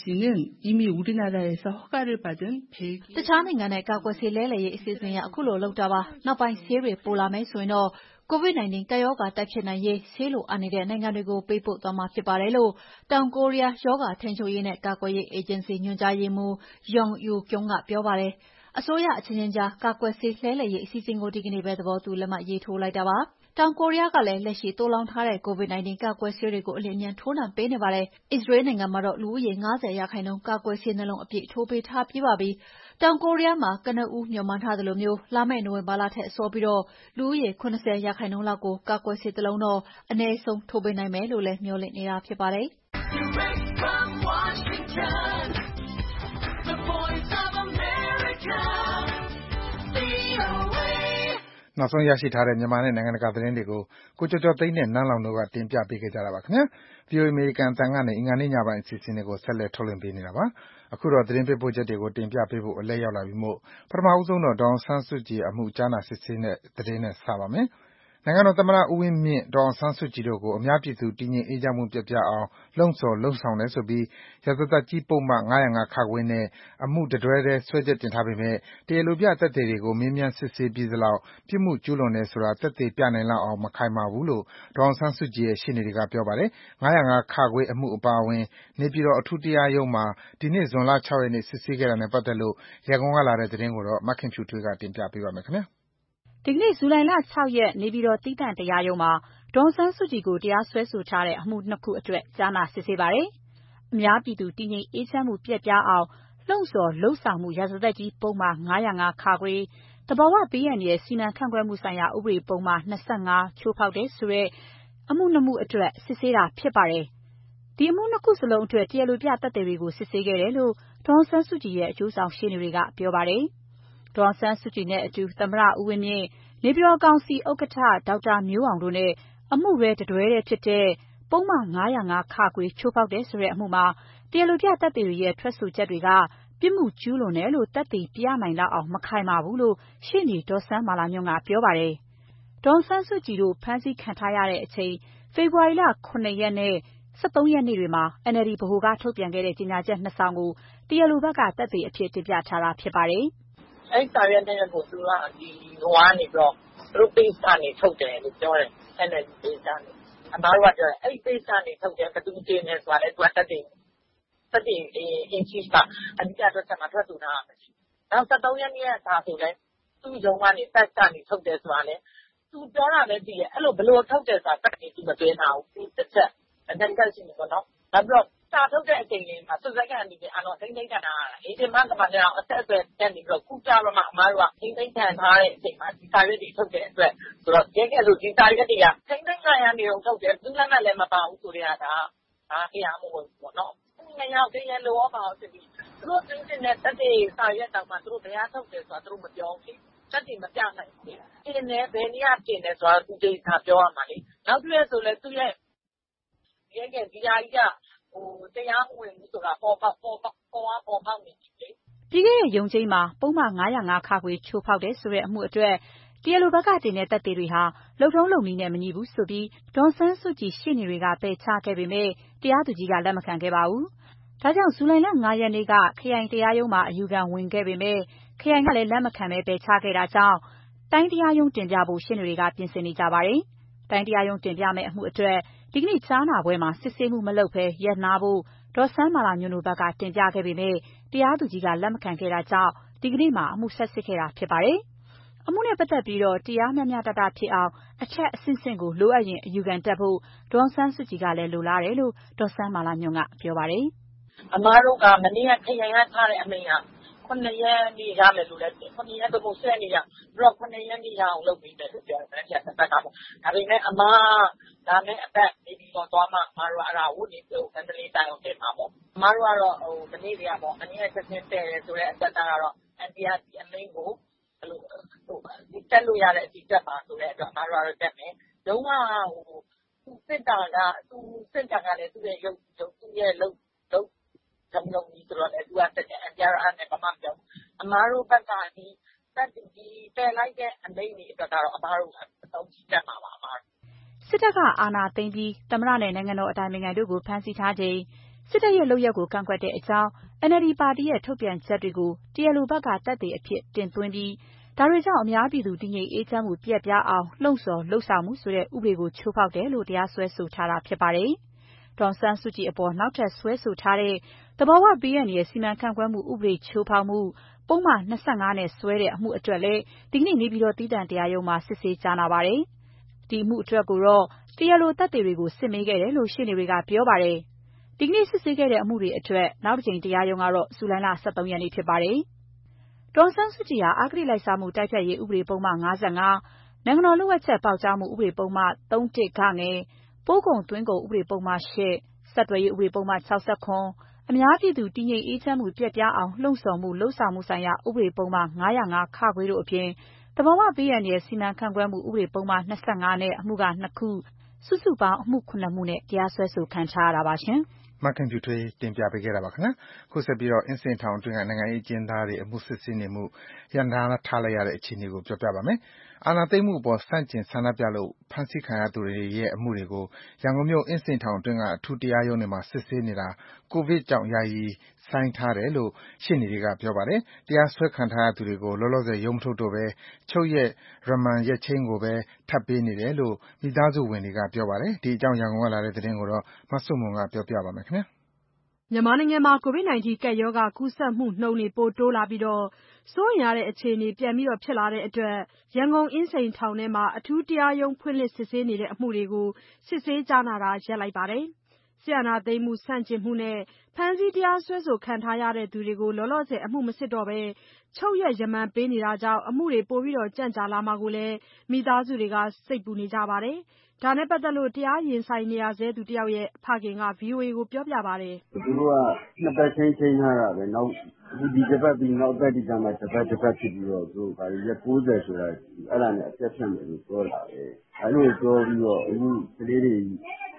တခြားနိုင်ငံနဲ့ကာကွယ်ဆေးလဲလှယ်ရေးအစီအစဉ်အရအခုလိုလုပ်တာပါ။နောက်ပိုင်းဆေးတွေပိုလာမယ်ဆိုရင်တော့COVID-19 ကပ်ရောဂါတိုက်ဖျက်နိုင်ရေးဆေးလိုအပ်နေတဲ့နိုင်ငံတွေကိုပေးပို့သွားမှာဖြစ်ပါတယ်လို့တောင်ကိုရီးယားရောဂါထိန်းချုပ်ရေးနဲ့ကာကွယ်ရေးအေဂျင်စီညွှန်ကြားရေးမှူး Yong Yoo-kyung ကပြောပါတယ်။အစိုးရအချင်းချင်းကြားကာကွယ်ဆေးလဲလှယ်ရေးအစီအစဉ်ကိုဒီကနေ့ပဲသဘောတူလက်မှတ်ရေးထိုးလိုက်တာပါ။တောင်ကိုရီးယားကလည်းလက်ရှိသိုလှောင်ထားတဲ့ COVID-19 ကာကွယ်ဆေးတွေကိုအလျင်အမြန်ထိုးနှံပေးနေပါတယ်။အစ္စရေးနိုင်ငံမှာတော့လူဦးရေ50%ကာကွယ်ဆေးနှလုံးအပြည့်ထိုးပေးထားပြီးပါပြီ။တောင်ကိုရီးယားမှာကနဦးမျှော်မှန်းထားသလိုလာမယ့်နိုဝင်ဘာလထက်စောပြီးလူဦးရေ70%လောက်ကိုကာကွယ်ဆေးတစ်လုံးတော့အနည်းဆုံးထိုးပေးနိုင်မယ်လို့လည်းမျှော်လင့်နေတာဖြစ်ပါတယ်။နောက်ဆုံးရရှိထားတဲ့မြန်မာနဲ့နိုင်ငံတကာသတင်းတွေကိုကိုကျော်ကျော်သိန်းနဲ့နန်းလောင်တို့ကတင်ပြပေးခဲ့ကြတာပါခင်ဗျာ။ VOA အမေရိကန်အသံကနေအင်္ဂါနေ့ညပိုင်းအစီအစဉ်တွေကိုဆက်လက်ထုတ်လွှင့်ပေးနေတာပါ။အခုတော့သတင်းပေးပို့ချက်တွေကိုတင်ပြပေးဖို့အလှည့်ရောက်လာပြီမို့ပထမဆုံးတော့ဒေါ်အောင်ဆန်းစုကြည်အမှုကြားနာစစ်ဆေးတဲ့သတင်းနဲ့စပါမယ်။နိုင်ငံတော်သမ္မတဦးဝင်းမြင့်၊ဒေါ်အောင်ဆန်းစုကြည်တို့ကိုအများပြည်သူတည်ငြိမ်အေးချမ်းမှုပျက်ပြားအောင်လှုံ့ဆော်လုပ်ဆောင်တယ်ဆိုပြီးရာဇသတ်ကြီးပုဒ်မ၅၀၅-ခနဲ့အမှုတတွဲတည်းစွဲချက်တင်ထားပေမယ့်တရားလိုပြသက်သေတွေကိုမေးမြန်းစစ်ဆေးပြီးသလောက်ပြစ်မှုကျူးလွန်တယ်ဆိုတာသက်သေပြနိုင်လောက်အောင်မခိုင်မာဘူးလို့ဒေါ်အောင်ဆန်းစုကြည်ရဲ့ရှေ့နေတွေကပြောပါတယ်။၅၀၅-ခအမှုအပါအဝင်နေပြည်တော်အထူးတရားရုံးမှာဒီနေ့ဇွန်လ6ရက်နေ့စစ်ဆေးခဲ့တာနဲ့ပတ်သက်လို့ရန်ကုန်ကလာတဲ့သတင်းကိုမခင်ဖြူထွေးကတင်ပြပေးပါမယ်ခင်ဗျာ။ဒီကနေ့ဇူလိုင်လ6ရက်နေပြည်တော်သီးသန့်တရားရုံးမှာဒေါ်အောင်ဆန်းစုကြည်ကိုတရားစွဲဆိုထားတဲ့အမှု2ခုအတွက်ကြားနာစစ်ဆေးပါတယ်။အများပြည်သူတည်ငြိမ်အေးချမ်းမှုပျက်ပြားအောင်လှုံ့ဆော်လုပ်ဆောင်မှုရာဇသတ်ကြီးပုဒ်မ၅၀၅-ခ၊ သဘာဝဘေးအန္တရာယ်စီမံခန့်ခွဲမှုဆိုင်ရာဥပဒေပုဒ်မ25ချိုးဖောက်တယ်ဆိုတဲ့အမှု2မှုအတွက်စစ်ဆေးတာဖြစ်ပါတယ်။ဒီအမှု2ခုစလုံးအတွက်တရားလိုပြသက်သေတွေကိုစစ်ဆေးခဲ့တယ်လို့ဒေါ်အောင်ဆန်းစုကြည်ရဲ့အကျိုးဆောင်ရှေ့နေတွေကပြောပါတယ်။ဒေါ်အောင်ဆန်းစုကြည်နဲ့အတူသမ္မတဦးဝင်းမြင့်၊နေပြည်တော်ကောင်စီဥက္ကဋ္ဌဒေါက်တာမျိုးအောင်တို့နဲ့အမှုတွဲဖြစ်တဲ့ပုဒ်မ၅၀၅-ခချိုးဖောက်တယ်ဆိုတဲ့အမှုမှာတရားလိုပြသက်သေတွေရဲ့ထွက်ဆိုချက်တွေကပြစ်မှုကျူးလွန်တယ်လို့သက်သေပြနိုင်လောက်အောင်မခိုင်မာဘူးလို့ရှေ့နေဒေါ်စန်းမာလာညွန့်ကပြောပါတယ်။ဒေါ်ဆန်းစုကြည်တို့ဖမ်းဆီးခံထားရတဲ့အချိန်ဖေဖော်ဝါရီလ 9 ရက်နဲ့ 13 ရက်နေ့တွေမှာ NLD ဗဟိုကထုတ်ပြန်ခဲ့တဲ့ကြေညာချက်2 စောင်ကိုတရားလိုဘက်ကသက်သေအဖြစ်တင်ပြထားတာဖြစ်ပါတယ်။အဲ့စာရွက်နဲ့ကိုသူကဒီဟိုကနေပြီးတော့သူတို့ page ကနေထုတ်တယ်လို့ပြောတယ်။ NLD page ကနေအမားတို့ကပြောတယ်အဲ့ဒီ page ကနေထုတ်တယ်ဘယ်သူတင်နေဆိုတာလဲသူကသက်သေအင်ချီကအဓိကတော့ဆက်မှာထွက်ဆိုထားတာမရှိ။နောက်13 ရက်နေ့ကစာဆိုလဲသူ့ရုံးကနေ fax ကနေထုတ်တယ်ဆိုတာလဲသူပြောတာပဲကြည့်ရအဲ့လိုဘလို့ထုတ်တယ်ဆိုတာတက်နေသူမပြောထားဘူး။တစ်ချက်ရှိနေပေါ့နော်။နောက်ပြီးတော့စာထုတ်တဲ့အချိန်လေးမှာစွတ်စက်ကန်အနေနဲ့အာတော့ထိမ့်ခံထားရတာ။အေဂျင်မကမှလည်းအဆက်အသွယ်တက်နေပြီးတော့ခုကြတော့မှအမားတို့ကထိမ့်ခံထားတဲ့အချိန်မှာဒီစာရွက်တွေထုတ်တဲ့အတွက်ဆိုတော့ရဲကဲဆိုဒီစာရွက်တွေကထိမ့်ခံရနေတော့ထုတ်တယ်သူလည်းလည်းမပါဘူးဆိုတဲ့ကတရားမဝင်ဘူးပေါ့နော်။နှစ်ယောက်တည်းရလို့ရောပါအောင်ဖြစ်ပြီးသူတို့တင်းတဲ့တက်တဲ့စာရွက်တောင်မှသူတို့တရားထုတ်တယ်ဆိုတာသူတို့မပြောဘူး။တက်တယ်မပြနိုင်ဘူး။ဒီနေ့ဘယ်နည်းအပြင်လဲဆိုတာသူတေချာပြောရမှာလေ။နောက်ပြီးဆိုလဲသူရဲ့ရဲကဲဒီဟာကြီးကတရားမဝင်ဘူးဆိုတာပေါ်ပေါက်နေပြီလေ။ပြီးခဲ့တဲ့ရုံးချိန်းမှာပုံမှန်905ခါခွေချိုးဖောက်တယ်ဆိုတဲ့အမှုအတွက်တရားလိုဘက်ကတင်တဲ့သက်သေတွေဟာလုံထုံးလုံနည်းနဲ့မညီဘူးဆိုပြီးဒေါ်ဆန်းစုကြည်ရှေ့နေတွေကပယ်ချခဲ့ပေမဲ့တရားသူကြီးကလက်မခံခဲ့ပါဘူး။ဒါကြောင့်ဇူလိုင်လ 5 ရက်နေ့ကခရိုင်တရားရုံးမှာအယူခံဝင်ခဲ့ပေမဲ့ခရိုင်ကလည်းလက်မခံပဲပယ်ချခဲ့တာကြောင့်တိုင်းတရားရုံးတင်ပြဖို့ရှေ့နေတွေကပြင်ဆင်နေကြပါတယ်။တိုင်းတရားရုံးတင်ပြမယ့်အမှုအတွက်ဒီကနေ့ကြားနာပွဲမှာစစ်ဆေးမှုမလုပ်ဘဲရပ်နားဖို့ဒေါ်စန်းမာလာညွန့်တို့ဘက်ကတင်ပြခဲ့ပေမဲ့တရားသူကြီးကလက်မခံခဲ့တာကြောင့်ဒီကနေ့မှာအမှုဆက်စစ်ခဲ့တာဖြစ်ပါတယ်။အမှုနဲ့ပတ်သက်ပြီးတရားမျှမျှတတဖြစ်အောင်အချက်အဆင့်ဆင့်ကိုလိုအပ်ရင်အယူခံတက်ဖို့ဒေါ်ဆန်းစုကြည်ကလည်းလိုလားတယ်လို့ဒေါ်စန်းမာလာညွန့်ကပြောပါတယ်။အမားတို့ကမနေ့ကခရိုင်ကထားတဲ့အမိန့်က9 ရက်နေ့ရမယ်လို့လည်း9 ရက်တော့10 ရက်နေ့ရပြီးတော့9 ရက်နေ့ရအောင်လုပ်ပြီးတယ်လို့ပြောတယ်။တစ်ပတ်ကပေါ့။ဒါပေမဲ့အမားဒါနဲ့အပတ်နေပြီးတော့သွားမှအမားတို့အဲ့ဒါဝတ်နေပြုတ်ကန်တလေးတိုင်အောင်တင်ပါပေါ့။အမားတို့ကတော့မနေ့ကပေါ့မနေ့ကချက်ချင်းတဲ့ဆိုတဲ့အသက်ကတော့ NDRC အမိန့်ကိုအဲ့လိုတက်လို့ရတဲ့အထိတက်ပါဆိုတဲ့အတွက်အမားတို့ကတော့တက်မယ်။လုံးဝစစ်တာကလည်းသူ့ရဲ့ရုပ်သူ့ရဲ့လုပ်ဓမ္မလုံးကြီးဆိုတော့လည်းသူကတက်တယ်အကြရနဲ့ဘာမှမပြောဘူးအမားတို့ဘက်ကဒီတက်ဒီပယ်လိုက်တဲ့အမိန့်တွေအတွက်ကတော့အမားတို့အဆုံးထိတက်မှာပါအမားစစ်တပ်ကအာဏာသိမ်းပြီးသမ္မတနဲ့နိုင်ငံတော်အတိုင်ပင်ခံတို့ကိုဖမ်းဆီးထားချိန်စစ်တပ်ရဲ့လုပ်ရက်ကိုကန့်ကွက်တဲ့အကြောင်း NLD ပါတီရဲ့ထုတ်ပြန်ချက်တွေကိုတရားလိုဘက်ကသက်သေအဖြစ်တင်သွင်းပြီးဒါတွေကြောင့်အများပြည်သူတည်ငြိမ်အေးချမ်းမှုပျက်ပြားအောင်လှုံ့ဆော်လှုပ်ဆောင်မှုဆိုတဲ့ဥပဒေကိုချိုးဖောက်တယ်လို့တရားစွဲဆိုထားတာဖြစ်ပါတယ်။ဒေါ်ဆန်းစုကြည်အပေါ်နောက်ထပ်စွဲဆိုထားတဲ့သဘာဝဘေးအန္တရာယ်စီမံခန့်ခွဲမှုဥပဒေချိုးဖောက်မှုပုံမှန်25နဲ့စွဲတဲ့အမှုအတွက်လည်းဒီကနေ့နေပြည်တော်တည်တံ့တရားရုံးမှာစစ်ဆေးကြားနာပါတယ်။ဒီအမှုအတွက်ကိုတော့တရားလိုသက်သေတွေကိုစစ်မေးခဲ့တယ်လို့ရှေ့နေတွေကပြောပါတယ်။ဒီကနေ့စစ်ဆေးခဲ့တဲ့အမှုတွေအတွက်နောက်တစ်ကြိမ်တရားရုံးကတော့ဇူလိုင်လ 13 ရက်နေ့ဖြစ်ပါတယ်။ဒေါ်ဆန်းစုကြည်ဟာအဂတိလိုက်စားမှုတိုက်ဖျက်ရေးဥပဒေပုံမှန်55နိုင်ငံတော်လှို့ဝှက်ချက်ပေါက်ကြားမှုဥပဒေပုံမှန်31ဂပို့ကုန်သွင်းကုန်ဥပဒေပုံမှန်8ဆက်သွယ်ရေးဥပဒေပုံမှန်69အများပြည်သူတည်ငြိမ်အေးချမ်းမှုပျက်ပြားအောင်လှုံ့ဆော်မှုလှုပ်ဆောင်မှုဆိုင်ရာဥပဒေပုံမှန်905ခခွေတို့အပြင်သဘာဝဘေးအန္တရာယ်စီမံခန့်ခွဲမှုဥပဒေပုံမှန်25နဲ့အမှုက2ခုစုစုပေါင်းအမှု9မှုနဲ့တရားစွဲဆိုခံထားရတာပါရှင်။မခင်ဖြူထွေးတင်ပြပေးခဲ့တာပါခင်ဗျာ။ခုဆက်ပြီးတော့အင်းစိန်ထောင်အတွင်းကနိုင်ငံရေးအကျဉ်းသားတွေအမှုစစ်ဆေးနေမှုရန်နာထားလိုက်ရတဲ့အခြေအနေကိုပြောပြပါမယ်။အာဏာသိမ်းမှုအပေါ်ဆန့်ကျင်ဆန္ဒပြလို့ဖမ်းဆီးခံရသူတွေရဲ့အမှုတွေကိုရန်ကုန်မြို့အင်းစိန်ထောင်အတွင်းကအထူးတရားရုံးတွေမှာစစ်ဆေးနေတာကိုဗစ်ကြောင့်ယာယီဆိုင်းထားတယ်လို့ရှေ့နေတွေကပြောပါတယ်။တရားစွဲခံထားရသူတွေကိုလောလောဆယ်ရုံးမထုတ်တော့ဘဲချုပ်ရက်ရမန်ရက်ချိန်းကိုပဲထပ်ပေးနေတယ်လို့မိသားစုဝင်တွေကပြောပါတယ်။ဒီအကြောင်းရန်ကုန်ကလာတဲ့သတင်းကိုမဆုမွန်ကပြောပြပါမယ်ခင်ဗျာ။မြန်မာနိုင်ငံမှာ COVID-19 ကပ်ရောဂါကူးစက်မှုနှုန်းပိုတိုးလာပြီးစိုးရိမ်ရတဲ့အခြေအနေပြန်ဖြစ်လာတဲ့အတွက်ရန်ကုန်အင်းစိန်ထောင်ထဲမှာအထူးတရားရုံးဖွင့်လှစ်စစ်ဆေးနေတဲ့အမှုတွေကိုစစ်ဆေးကြားနာတာရပ်လိုက်ပါတယ်။စစ်အာဏာသိမ်းမှုဆန့်ကျင်မှုနဲ့ဖမ်းဆီးတရားစွဲဆိုခံထားရသူတွေကိုလောလောဆယ်အမှုမစစ်တော့ဘဲချုပ်ရက်ရမန်ပေးနေတာကြောင့်အမှုတွေပိုကြန့်ကြာလာမှာကိုလည်းမိသားစုတွေကစိတ်ပူနေကြပါတယ်။ဒါနဲ့ပတ်သက်လို့တရားရင်ဆိုင်နေရဆဲသူတယောက်ရဲ့ဖခင်က VOA ကိုပြောပြပါတယ်။သူတို့ကနှစ်ပတ်ချင်းထားတာပဲနောက်ဒီတစ်ပတ်ပြီးနောက်ပတ်ဒီကမှတစ်ပတ်ဖြစ်ပြီးတော့သူကရက်90ဆိုတာအဲ့ဒါနဲ့အပြတ်ဖြတ်မယ်လို့ပြောတာပဲ။အဲ့လိုပြောပြီးတော့အခုကလေးတွေ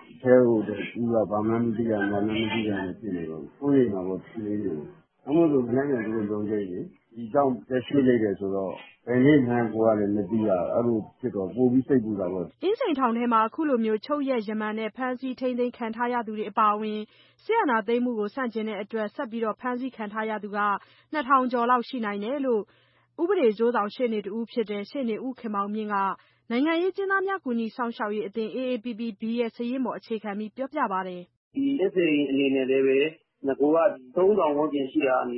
ထဲကိုဦးကဘာမှမသိရဘာမှမသိရနဲ့ဖြစ်နေတော့ကိုယ့်အိမ်မှာပေါ့ဖြစ်နေတယ်အမှန်ဆိုပြန်ပြန်သူတို့လုံးကြိတ်ဒီကြောင့်တက်ရှိလိုက်တယ်ဆိုတော့ဘယ်နေ့မှကိုကလည်းမသိရအဲ့လိုဖြစ်တော့ပိုပြီးစိတ်ပူတာပေါ့အင်းစိန်ထောင်ထဲမှာအခုလိုမျိုးချုပ်ရက်ရမန်နဲ့ဖမ်းဆီးထိန်းသိမ်းခံထားရသူတွေအပါအဝင်ဆရာနာသိမ်းမှုကိုဆန့်ကျင်တဲ့အတွက်ဆက်ပြီးဖမ်းဆီးခံထားရသူက2000ကျော်လောက်ရှိနိုင်တယ်လို့ဥပဒေကြိုးဆောင်ရှေ့နေတူဖြစ်တဲ့ရှေ့နေဦးခင်မောင်မြင့်ကနိုင်ငံရေးကျဉ်းသားများကူညီဆောင်ရှောက်ရေးအသင်း AAPPB ရဲ့စာရင်းပေါ်အခြေခံပြီးပြောပြပါတယ်ဒီအင်းစိန်အနေနဲ့လည်းပဲငကိုက3000ဝန်းကျင်ရှိတာ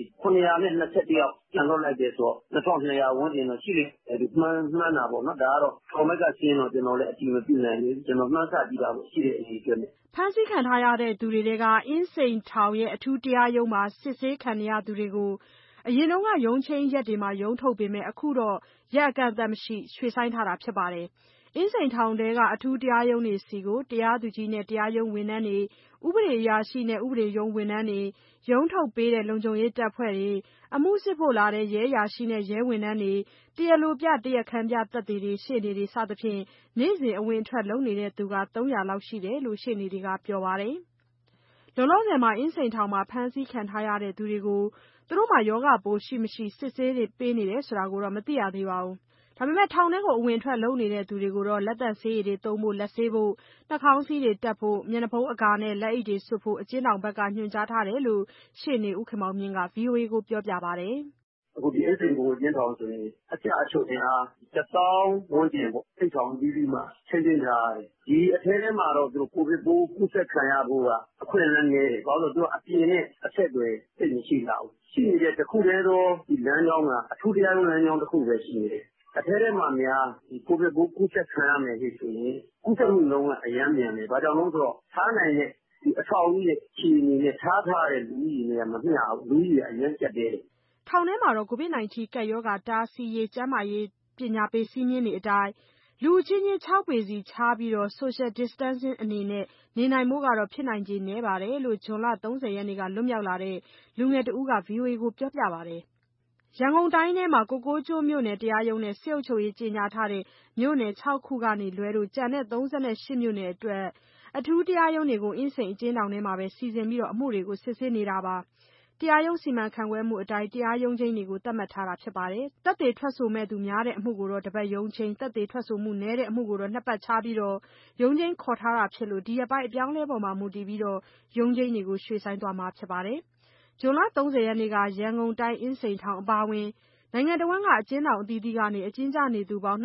921ယောက်ပြန်လွှတ်လိုက်တယ်ဆိုတော့2200ဝန်းကျင်တော့ရှိတယ်ဒီမှန်းတာပေါ့နော်ဒါကတော့ထောင်ဘက်ကရှင်းတော့ကျွန်တော်လည်းအကြည့်မပြုနိုင်ဘူးကျွန်တော်မှန်းဆကြည့်တာပေါ့ရှိတဲ့အရေးအတွက်နဲ့ဖမ်းဆီးခံထားရတဲ့သူတွေကအင်းစိန်ထောင်ရဲ့အထူးတရားရုံးမှာစစ်ဆေးခံရသူတွေကိုအရင်ကရုံးချင်းရက်တွေမှာရုံးထုတ်ပေမဲ့အခုတော့ရက်အကန့်အသတ်မရှိရွှေ့ဆိုင်းထားတာဖြစ်ပါတယ်အင်းစိန်ထောင်ထဲကအထူးတရားရုံးတွေစီကိုတရားသူကြီးနဲ့တရားရုံးဝန်ထမ်းတွေဥပဒေအရာရှိနဲ့ဥပဒေရုံးဝန်ထမ်းတွေရုံးထုတ်ပေးတဲ့လုံခြုံရေးတပ်ဖွဲ့တွေအမှုစစ်ဖို့လာတဲ့ရဲအရာရှိနဲ့ရဲဝန်ထမ်းတွေတရားလိုပြတရားခံပြသက်သေတွေရှေ့နေတွေစသဖြင့်နေ့စဉ်အဝင်အထွက်လုပ်နေတဲ့သူက300လောက်ရှိတယ်လို့ရှေ့နေတွေကပြောပါတယ်လောလောဆယ်မှာအင်းစိန်ထောင်မှာဖမ်းဆီးခံထားရတဲ့သူတွေကိုရောဂါပိုးရှိမရှိစစ်ဆေးပေးနေတယ်ဆိုတာကိုတော့မသိရသေးပါဘူးဒါပေမဲ့ထောင်ထဲကိုအဝင်ထွက်လုပ်နေတဲ့သူတွေကိုတော့လက်သန့်ဆေးရည်တွေသုံးဖို့လက်ဆေးဖို့နှာခေါင်းစည်းတွေတပ်ဖို့မျက်နှာဖုံးအကာနဲ့လက်အိတ်တွေစွပ်ဖို့အကျဉ်းထောင်ဘက်ကညွှန်ကြားထားတယ်လို့ရှေ့နေဦးခင်မောင်မြင့်က VOA ကိုပြောပြပါတယ်အခုဒီအင်းစိန်ကိုကျင်းထောင်ဆိုရင်အကြအချုပ်တင်အား1000ဝန်းကျင်ပေါ့စိတ်ထောင်ပြီးမှချိန်တင်ထားတယ်ဒီအထဲထဲမှာတော့သူကိုဗစ်ပိုးကူးစက်ခံရဖို့ကအခွင့်အလမ်းနည်းတယ်ဘာလို့လဲဆိုတော့သူကအပြင်နဲ့အဆက်တွေသိမရှိတော့ဘူးရှိနေတဲ့တစ်ခုတည်းသောဒီလမ်းကြောင်းကအထူးတရားရုံးလမ်းကြောင်းတစ်ခုပဲရှိနေတယ်အထဲထဲမှာများဒီကိုဗစ်ပိုးကူးစက်ခံရမယ်ဆိုရင်ကူးစက်မှုနှုန်းကအရမ်းမြန်တယ်ဘာကြောင့်လဲဆိုတော့ထားနိုင်တဲ့ဒီအဆောက်အဦရဲ့ခြေအနေနဲ့ထားတဲ့လူကြီးတွေကမမျှဘူးလူကြီးကအရမ်းကျက်တယ်ထောင်ထဲမှာCOVID-19 ကပ်ရောဂါတားဆီးရေးကျန်းမာရေးပညာပေးစည်းမျဉ်းတွေအတိုင်းလူအချင်းချင်း6ပေစီခြားပြီးsocial distancing အနေနဲ့နေနိုင်ဖို့ကတော့ဖြစ်နိုင်ခြေနည်းပါတယ်လို့ဇွန်လ30ရက်နေ့ကလွတ်မြောက်လာတဲ့လူငယ်တဦးက VOA ကိုပြောပြပါတယ်ရန်ကုန်တိုင်းထဲမှာကိုကိုးကျွန်းမြို့နယ်တရားရုံးနဲ့စစ်အုပ်ချုပ်ရေးကြေညာထားတဲ့မြို့နယ်6ခုကနေလွဲလို့ကျန်တဲ့38မြို့နယ်အတွက်အထူးတရားရုံးတွေကိုအင်းစိန်အကျဉ်းထောင်ထဲမှာပဲစီစဉ်ပြီးအမှုတွေကိုစစ်ဆေးနေတာပါတရားရုံးစီမံခန့်ခွဲမှုအတိုင်းတရားရုံးချိန်းတွေကိုသတ်မှတ်ထားတာဖြစ်ပါတယ်သက်သေထွက်ဆိုမဲ့သူများတဲ့အမှုကိုတော့တစ်ပတ်ရုံးချိန်းသက်သေထွက်ဆိုမှုနည်းတဲ့အမှုကိုတော့2ပတ်ခြားပြီးရုံးချိန်းခေါ်ထားတာဖြစ်လို့ဒီရက်ပိုင်းအပြောင်းလဲပေါ်မှာမူတည်ပြီးရုံးချိန်းတွေကိုရွှေ့ဆိုင်းသွားမှာဖြစ်ပါတယ်ဇွန်လ30ရက်နေ့ကရန်ကုန်တိုင်းအင်းစိန်ထောင်အပါအဝင်နိုင်ငံတော်ဝန်ကအကျဉ်းထောင်အသီးသီးကနေအကျဉ်းကျနေသူပေါင်း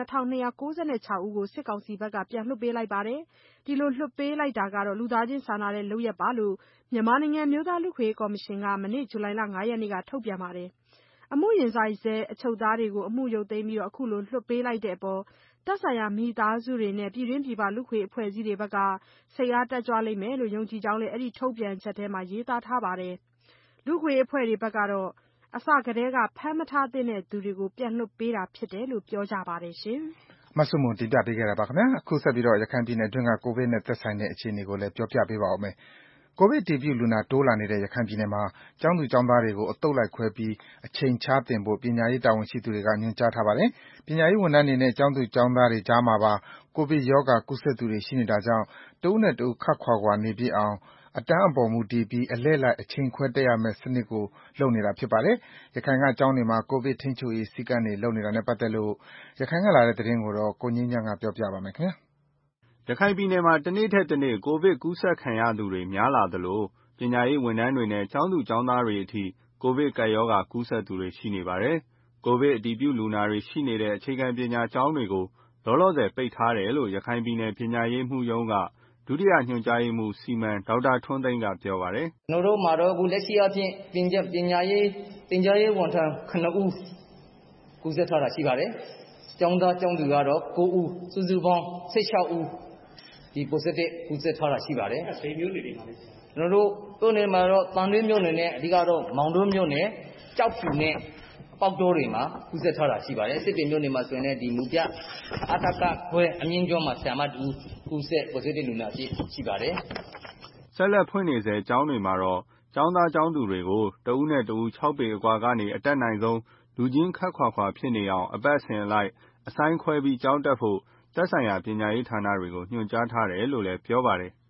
2296ဦးကိုစစ်ကောင်စီဘက်ကပြန်လွှတ်ပေးလိုက်ပါတယ်ဒီလိုလွှတ်ပေးလိုက်တာကတော့လူသားချင်းစာနာတဲ့လုပ်ရပ်ပါလို့မြန်မာနိုင်ငံမျိုးသားလူ့အခွင့်အရေးကော်မရှင်ကမနေ့ဇူလိုင်လ9ရက်နေ့ကထုတ်ပြန်ပါတယ်အမှုရင်ဆိုင်ဆဲအချုပ်သားတွေကိုအမှုရုပ်သိမ်းပြီးအခုလိုလွှတ်ပေးလိုက်တဲ့အပေါ်သက်ဆိုင်ရာမိသားစုတွေနဲ့ပြည်တွင်းပြည်ပလူ့အခွင့်အရေးအဖွဲ့အစည်းတွေဘက်ကစိတ်အားတက်ကြွလိမ့်မယ်လို့ယုံကြည်ကြောင်းလည်းအဲ့ဒီထုတ်ပြန်ချက်ထဲမှာရေးသားထားပါတယ်လူ့အခွင့်အရေးအဖွဲ့တွေဘက်ကတော့အစကတည်းကဖမ်းမထားသင့်တဲ့သူတွေကိုပြန်လွှတ်ပေးတာဖြစ်တယ်လို့ပြောကြပါတယ်ရှင်မဆုမွန်တင်ပြပေးခဲ့တာပါခင်ဗျာအခုဆက်ပြီးရခိုင်ပြည်နယ်အတွင်းကကိုဗစ်နဲ့သက်ဆိုင်တဲ့အခြေအနေကိုလည်းပြောပြပေးပါဦးမယ်ကိုဗစ်တည်ပြုလူနာတိုးလာနေတဲ့ရခိုင်ပြည်နယ်မှာကျောင်းသူကျောင်းသားတွေကိုအသုတ်လိုက်ခွဲပြီးအချိန်ခြားသင်ဖို့ပညာရေးတာဝန်ရှိသူတွေကညွှန်ကြားထားပါတယ်ပညာရေးဝန်ထမ်းတွေနဲ့ကျောင်းသူကျောင်းသားတွေကြားမှာပါကိုဗစ်ရောဂါကူးစက်သူတွေရှိနေတာကြောင့်တဦးနဲ့တဦးခပ်ခွာခွာနေပြစ်အောင်အတန်းအပေါ်မူတည်ပြီးအလှည့်လိုက်အချိန်ခွဲတက်ရမယ့်စနစ်ကိုလုပ်နေတာဖြစ်ပါတယ်ရခိုင်ကကျောင်းတွေမှာကိုဗစ်ထိန်းချုပ်ရေးစည်းကမ်းတွေလုပ်နေတာနဲ့ပတ်သက်လို့ရခိုင်ကလာတဲ့သတင်းကိုကိုငြိမ်းချမ်းကပြောပြပါမယ်ခင်ဗျာရခိုင်ပြည်နယ်မှာတနေ့ထက်တနေ့ကိုဗစ်ကူးစက်ခံရသူတွေများလာသလိုပညာရေးဝန်ထမ်းတွေနဲ့ကျောင်းသူကျောင်းသားတွေအထိကိုဗစ်ကပ်ရောဂါကူးစက်သူတွေရှိနေပါတယ်။ကိုဗစ်အတည်ပြုလူနာတွေရှိနေတဲ့အခြေခံပညာကျောင်းတွေကိုလောလောဆယ်ပိတ်ထားတယ်လို့ရခိုင်ပြည်နယ်ပညာရေးမှူးရုံးကဒုတိယညွှန်ကြားရေးမှူးစီမံဒေါက်တာထွန်းသိန်းကပြောပါတယ်။ကျွန်တော်တို့မှာတော့အခုလက်ရှိအပြင်ပညာရေးသင်ကြားရေးဝန်ထမ်း9ဦးကူးစက်ထားတာရှိပါတယ်။ကျောင်းသားကျောင်းသူကတော့9ဦးစုစုပေါင်း16ဦးဒီ positive ကူးစက်ထားတာရှိပါတယ်။ဆေးမျိုးတွေမှာလေကျွန်တော်တို့တို့နေမှာတော့တန်တွင်းမျိုးနယ်နဲ့အဓိကတော့မောင်တွင်းမျိုးနယ်ကြောက်ဖြူနဲ့ပေါက်တော်တွေမှာကူးစက်ထားတာရှိပါတယ်စစ်တွေမျိုးနယ်မှာဆိုရင်လည်းဒီမူပြအထကခွဲအမြင့်ကျောင်းမှာဆရာမတူကူးစက် positive လူနာရှိပါတယ်ဆက်လက်ဖွင့်နေစေကျောင်းတွေမှာတော့ကျောင်းသားကျောင်းသူတွေကိုတဦးနဲ့တဦး6ပေအကွာကနေအတက်နိုင်ဆုံးလူချင်းခပ်ခွာခွာဖြစ်နေအောင်အပတ်စဉ်လိုက်အဆိုင်ခွဲပြီးကျောင်းတက်ဖို့သက်ဆိုင်ရာပညာရေးဌာနတွေကိုညွှန်ကြားထားတယ်လို့လည်းပြောပါတယ်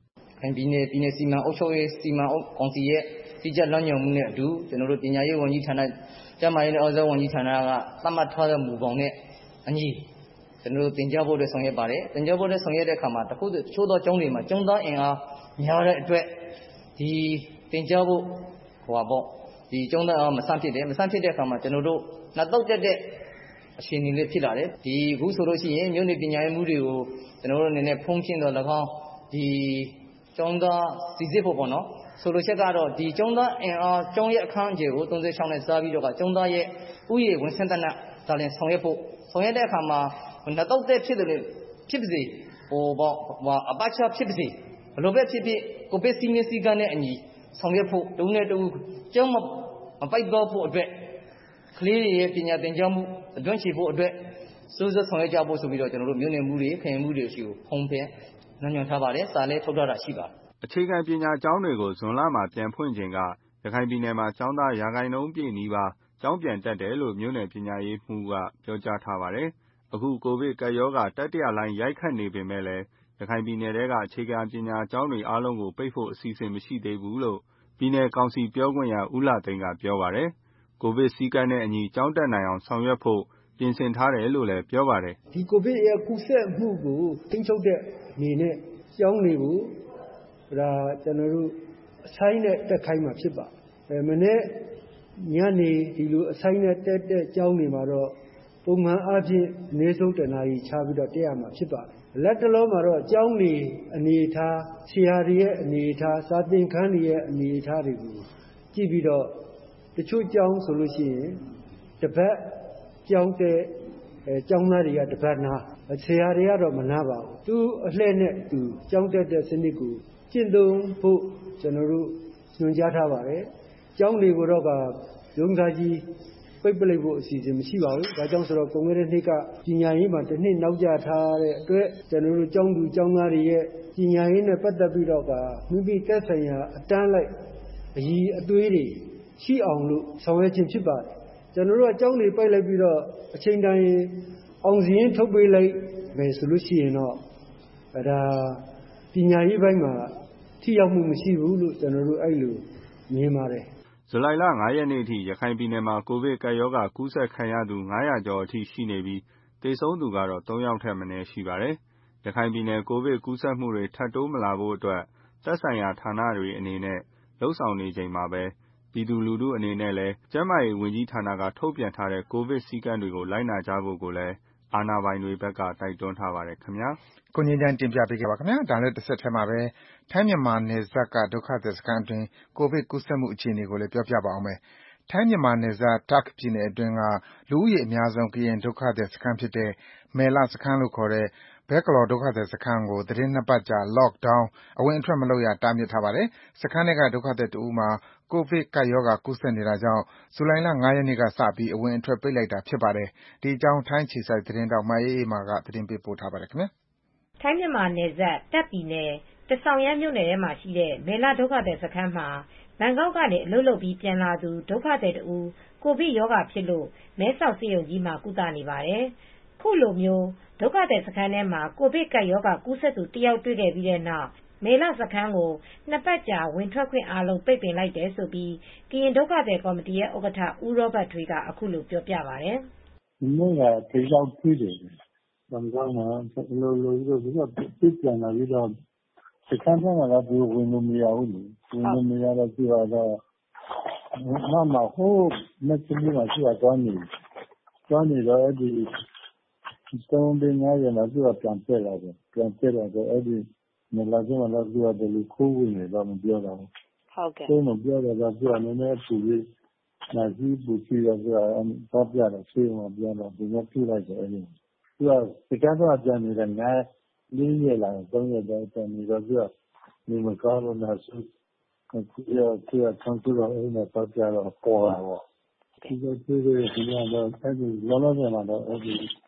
ခိုင်ပြည်နယ်စီမံအုပ်ချုပ်ရေးစီမံကောင်စီရဲ့ကြီးကြပ်လမ်းညွှန်မှုနဲ့အတူကျွန်တော်တို့ပညာရေးဝန်ကြီးဌာနကျန်းမာရေးနဲ့အားကစားဝန်ကြီးဌာနကသတ်မှတ်ထားတဲ့မူပေါင်းနဲ့အညီကျွန်တော်တို့တင်ကြားဖို့အတွက်ဆောင်ရွက်ပါတယ်တင်ကြားဖို့အတွက်ဆောင်ရွက်တဲ့အခါမှာတချို့သောကျောင်းတွေမှာကျောင်းသားအင်အားများတဲ့အတွက်ဒီတင်ကြားဖို့ဒီကျောင်းသားအားမဆန့်ဖြစ်တဲ့အခါမှာကျွန်တော်တို့နှစ်တော့တက်တဲ့အခြေအနေလေးဖြစ်လာတယ်ဒီခုဆိုလို့ရှိရင်မြို့နယ်ပညာရေးမှုတွေကိုကျွန်တော်တို့အနေနဲ့ဖုံးရှင်းတော့၎င်းဒီကျောင်းသားစီစစ်ဖို့ပေါ့နော်ဆိုလိုချက်ကတော့ဒီကျောင်းသားအင်အားကျောင်းရဲ့အခန်းအကျယ်ကို36နဲ့စားပြီးတော့ကျောင်းသားရဲ့ဥယျာဉ်ဝင်ဆန်းတနဒါလည်းဆောင်ရွက်တဲ့အခါမှာနှစ်တော့တက်ဖြစ်တယ်လို့ဖြစ်ပါစေအပတ်ချဖြစ်ပါစေဘလို့ပဲဖြစ်ဖြစ်ကိုဗစ်စီမင်းစည်းကမ်းနဲ့အညီဆောင်ရွက်ဖို့တုံးနဲ့တူကျောင်းမပိုက်တော့ဖို့အတွက်ကလေးတွေရဲ့ပညာသင်ကြားမှုအတွန်းချီဖို့အတွက်စိုးစိုးဆောင်ရွက်ကြဖို့ဆိုပြီးတော့ကျွန်တော်တို့မြို့နယ်မှုတွေခရိုင်မှုတွေရှိကိုဖုံးဖက်ညွှန်ထားပါတယ်စာလည်းထုတ်ထားတာရှိပါတယ်အခြေခံပညာကျောင်းတွေကိုဇွန်လမှာပြန်ဖွင့်ချိန်ကရခိုင်ပြည်နယ်မှာကျောင်းသားရာခိုင်နှုန်းပြည့်နီးပါးကျောင်းပြန်တက်တယ်လို့မြို့နယ်ပညာရေးမှူးကပြောကြားထားပါတယ်အခုကိုဗစ်ကပ်ရောဂါတတိယလှိုင်းရိုက်ခတ်နေပေမဲ့လည်းရခိုင်ပြည်နယ်ထဲကအခြေခံပညာကျောင်းတွေအားလုံးကိုပိတ်ဖို့အစီအစဉ်မရှိသေးဘူးလို့ပြည်နယ်ကောင်စီပြောခွင့်ရဦးလှသိန်းကပြောပါတယ်ကိုဗစ်စည်းကမ်းနဲ့အညီကျောင်းတက်နိုင်အောင်ဆောင်ရွက်ဖို့ပြင်ဆင်ထားတယ်လို့လည်းပြောပါတယ်ဒီကိုဗစ်ရဲ့ကူးစက်မှုကိုထိန်းချုပ်တဲ့အနေနဲ့ကျောင်းတွေကိုဒါကျွန်တော်တို့အဆိုင်နဲ့တက်ခိုင်းမှာဖြစ်ပါတယ်မနေ့ညနေဒီလိုအဆိုင်နဲ့တက်တဲ့ကျောင်းတွေမှာတော့ပုံမှန်အားဖြင့်အနည်းဆုံး1နာရီခြားပြီးတော့တက်ရမှာဖြစ်ပါတယ်လက်တလုံးမှာတော့ကျောင်းတွေအနေထားဆရာတွေရဲ့အနေထားစာသင်ခန်းတွေရဲ့အနေထားတွေကိုကြည့်ပြီးတော့တချို့ကျောင်းဆိုလို့ရှိရင်တစ်ပတ်ကျောင်းတဲ့ကျောင်းသားတွေကတစ်ပတ်နာဆရာတွေကတော့မနာပါဘူးသူအလှည့်နဲ့သူကျောင်းတက်တဲ့စနစ်ကိုကျင့်သုံးဖို့ကျွန်တော်တို့ညွှန်ကြားထားပါတယ်ကျောင်းတွေကိုတော့ရုံးသားကြီးပိတ်ပလိုက်ဖို့အစီအစဉ်မရှိပါဘူးဒါကြောင့်ဆိုတော့ကုန်ခဲ့တဲ့နှစ်ကပညာရေးမှာတစ်နှစ်နောက်ကျထားတဲ့အတွက်ကျွန်တော်တို့ကျောင်းသူကျောင်းသားတွေရဲ့ပညာရေးနဲ့ပတ်သက်ပြီးတော့မိမိသက်ဆိုင်ရာအတန်းလိုက်အည်အသွေးတွေရှိအောင်လို့ဆောင်ရွက်ခြင်းဖြစ်ပါတယ်ကျွန်တော်တို့အကြောင်းတွေပိုက်လိုက်ပြီးတော့အချိန်တိုင်းအောင်စင်းထုတ်ပေးလိုက်မယ်ဆိုလို့ရှိရင်တော့ဒါပညာရေးဘက်မှာထိရောက်မှုမရှိဘူးလို့ကျွန်တော်တို့အဲ့လိုမြင်ပါတယ်ဇူလိုင်လ9ရက်နေ့အထိရခိုင်ပြည်နယ်မှာကိုဗစ်ကပ်ရောဂါကူးစက်ခံရသူ900ကျော်အထိရှိနေပြီးသေဆုံးသူကတော့3ယောက်ထက်မနည်းရှိပါတယ်ရခိုင်ပြည်နယ်ကိုဗစ်ကူးစက်မှုတွေထပ်တိုးမလာဖို့အတွက်သက်ဆိုင်ရာဌာနတွေအနေနဲ့လှုံ့ဆော်နေချိန်မှာပဲပြည်သူလူထုအနေနဲ့လည်းကျန်းမာရေးဝန်ကြီးဌာနကထုတ်ပြန်ထားတဲ့ကိုဗစ်စည်းကမ်းတွေကိုလိုက်နာကြဖို့ကိုလည်းအာဏာပိုင်တွေဘက်ကတိုက်တွန်းထားပါတယ်ခင်ဗျာကိုငြိမ်းချမ်းတင်ပြပေးခဲ့ပါခင်ဗျာဒါနဲ့တစ်ဆက်တည်းမှာပဲထိုင်းမြန်မာနယ်စပ်ကဒုက္ခသည်စခန်းအတွင်းကိုဗစ်ကူးစက်မှုအခြေအနေကိုလည်းပြောပြပါအောင်မယ်ထိုင်းမြန်မာနယ်စပ်တာ့ခ်ပြည်နယ်အတွင်းကလူဦးရေအများဆုံးကရင်ဒုက္ခသည်စခန်းဖြစ်တဲ့မယ်လစခန်းလို့ခေါ်တဲ့ဘဲကလော်ဒုက္ခသည်စခန်းကိုသီတင်း2ပတ်ကြာ Lockdown အဝင်အထွက်မလုပ်ရတားမြစ်ထားပါတယ်စခန်းထဲကဒုက္ခသည်တဦးမှာကိုဗစ်ကပ်ရောဂါကူးစက်နေတာကြောင့်ဇူလိုင်လ9ရက်နေ့ကစပြီးအဝင်အထွက်ပိတ်လိုက်တာဖြစ်ပါတယ်ဒီအကြောင်းထိုင်းခြေစိုက်သတင်းတောက်မအေးအေးမာကသတင်းပေးပို့ထားပါတယ်ခင်ဗျာထိုင်းမြန်မာနယ်စပ်တာ့ခ်ပြည်နယ်တဆောင်ရမ်းမြို့နယ်ထဲမှာရှိတဲ့မယ်လဒုက္ခသည်စခန်းမှာဘန်ကောက်ကနေအလုပ်လုပ်ပြီးပြန်လာသူဒုက္ခသည်တဦးကိုဗစ်ရောဂါဖြစ်လို့မဲဆောက်ဆေးရုံကြီးမှာကုသနေပါတယ်ခုလိုမျိုးဒုက္ခသည်စခန်းထဲမှာကိုဗစ်ကပ်ရောဂါကူးစက်သူတယောက်တွေ့ခဲ့ပြီးတဲ့နောက်မယ်လစခန်းကို2ပတ်ကြာဝင်ထွက်ခွင့်အားလုံးပိတ်ပင်လိုက်တယ်လို့ကရင်ဒုက္ခသည်ကော်မတီရဲ့ဥက္ကဋ္ဌဦးရောဘတ်ထွေးကအခုလိုပြောပြပါတယ်။ဒီနေ့ကတယောက်တွေ့တယ်။ဘန်ကောက်မှာလိုပြီးတော့ပြစ်ပြန်လာပြီးတော့စခန်းထဲမှာတော့ဝင်လို့မရဘူးလေ။ဝင်လို့မရတော့သူကတော့မဟိုးမက်ဆီမှာသူကသွားနေတော့အဲ့ဒီ3-5 ရက်မှာသူကပြန်တက်လာတယ်။ပြန်တက်လာတော့အဲ့ဒီမလာကြမှာတော့သူကဘယ်လိုခိုးဝင်နေတော့မပြောတာဘူး။ဟုတ်ကဲ့။မပြောတော့သူကနည်းနည်းပူပြီးနာကြီးပူပြီးတော့သူကတော့ပြတယ်ဆေးမှာပြောတော့ဒီနေ့ပြလိုက်တယ်အဲ့ဒီသူကစကားတော့ပြန်နေတယ်4 ရက်လာ3 ရက်တော့ပြန်နေတော့သူကနေမကောင်းလို့နာဆုသူကဆန်းသူတော့အဲ့နဲ့တော့ပြတော့ပေါ်လာတော့ဒီကတော့အဲ့ဒီလောလောဆယ်မှာတော့အဲ့ဒီ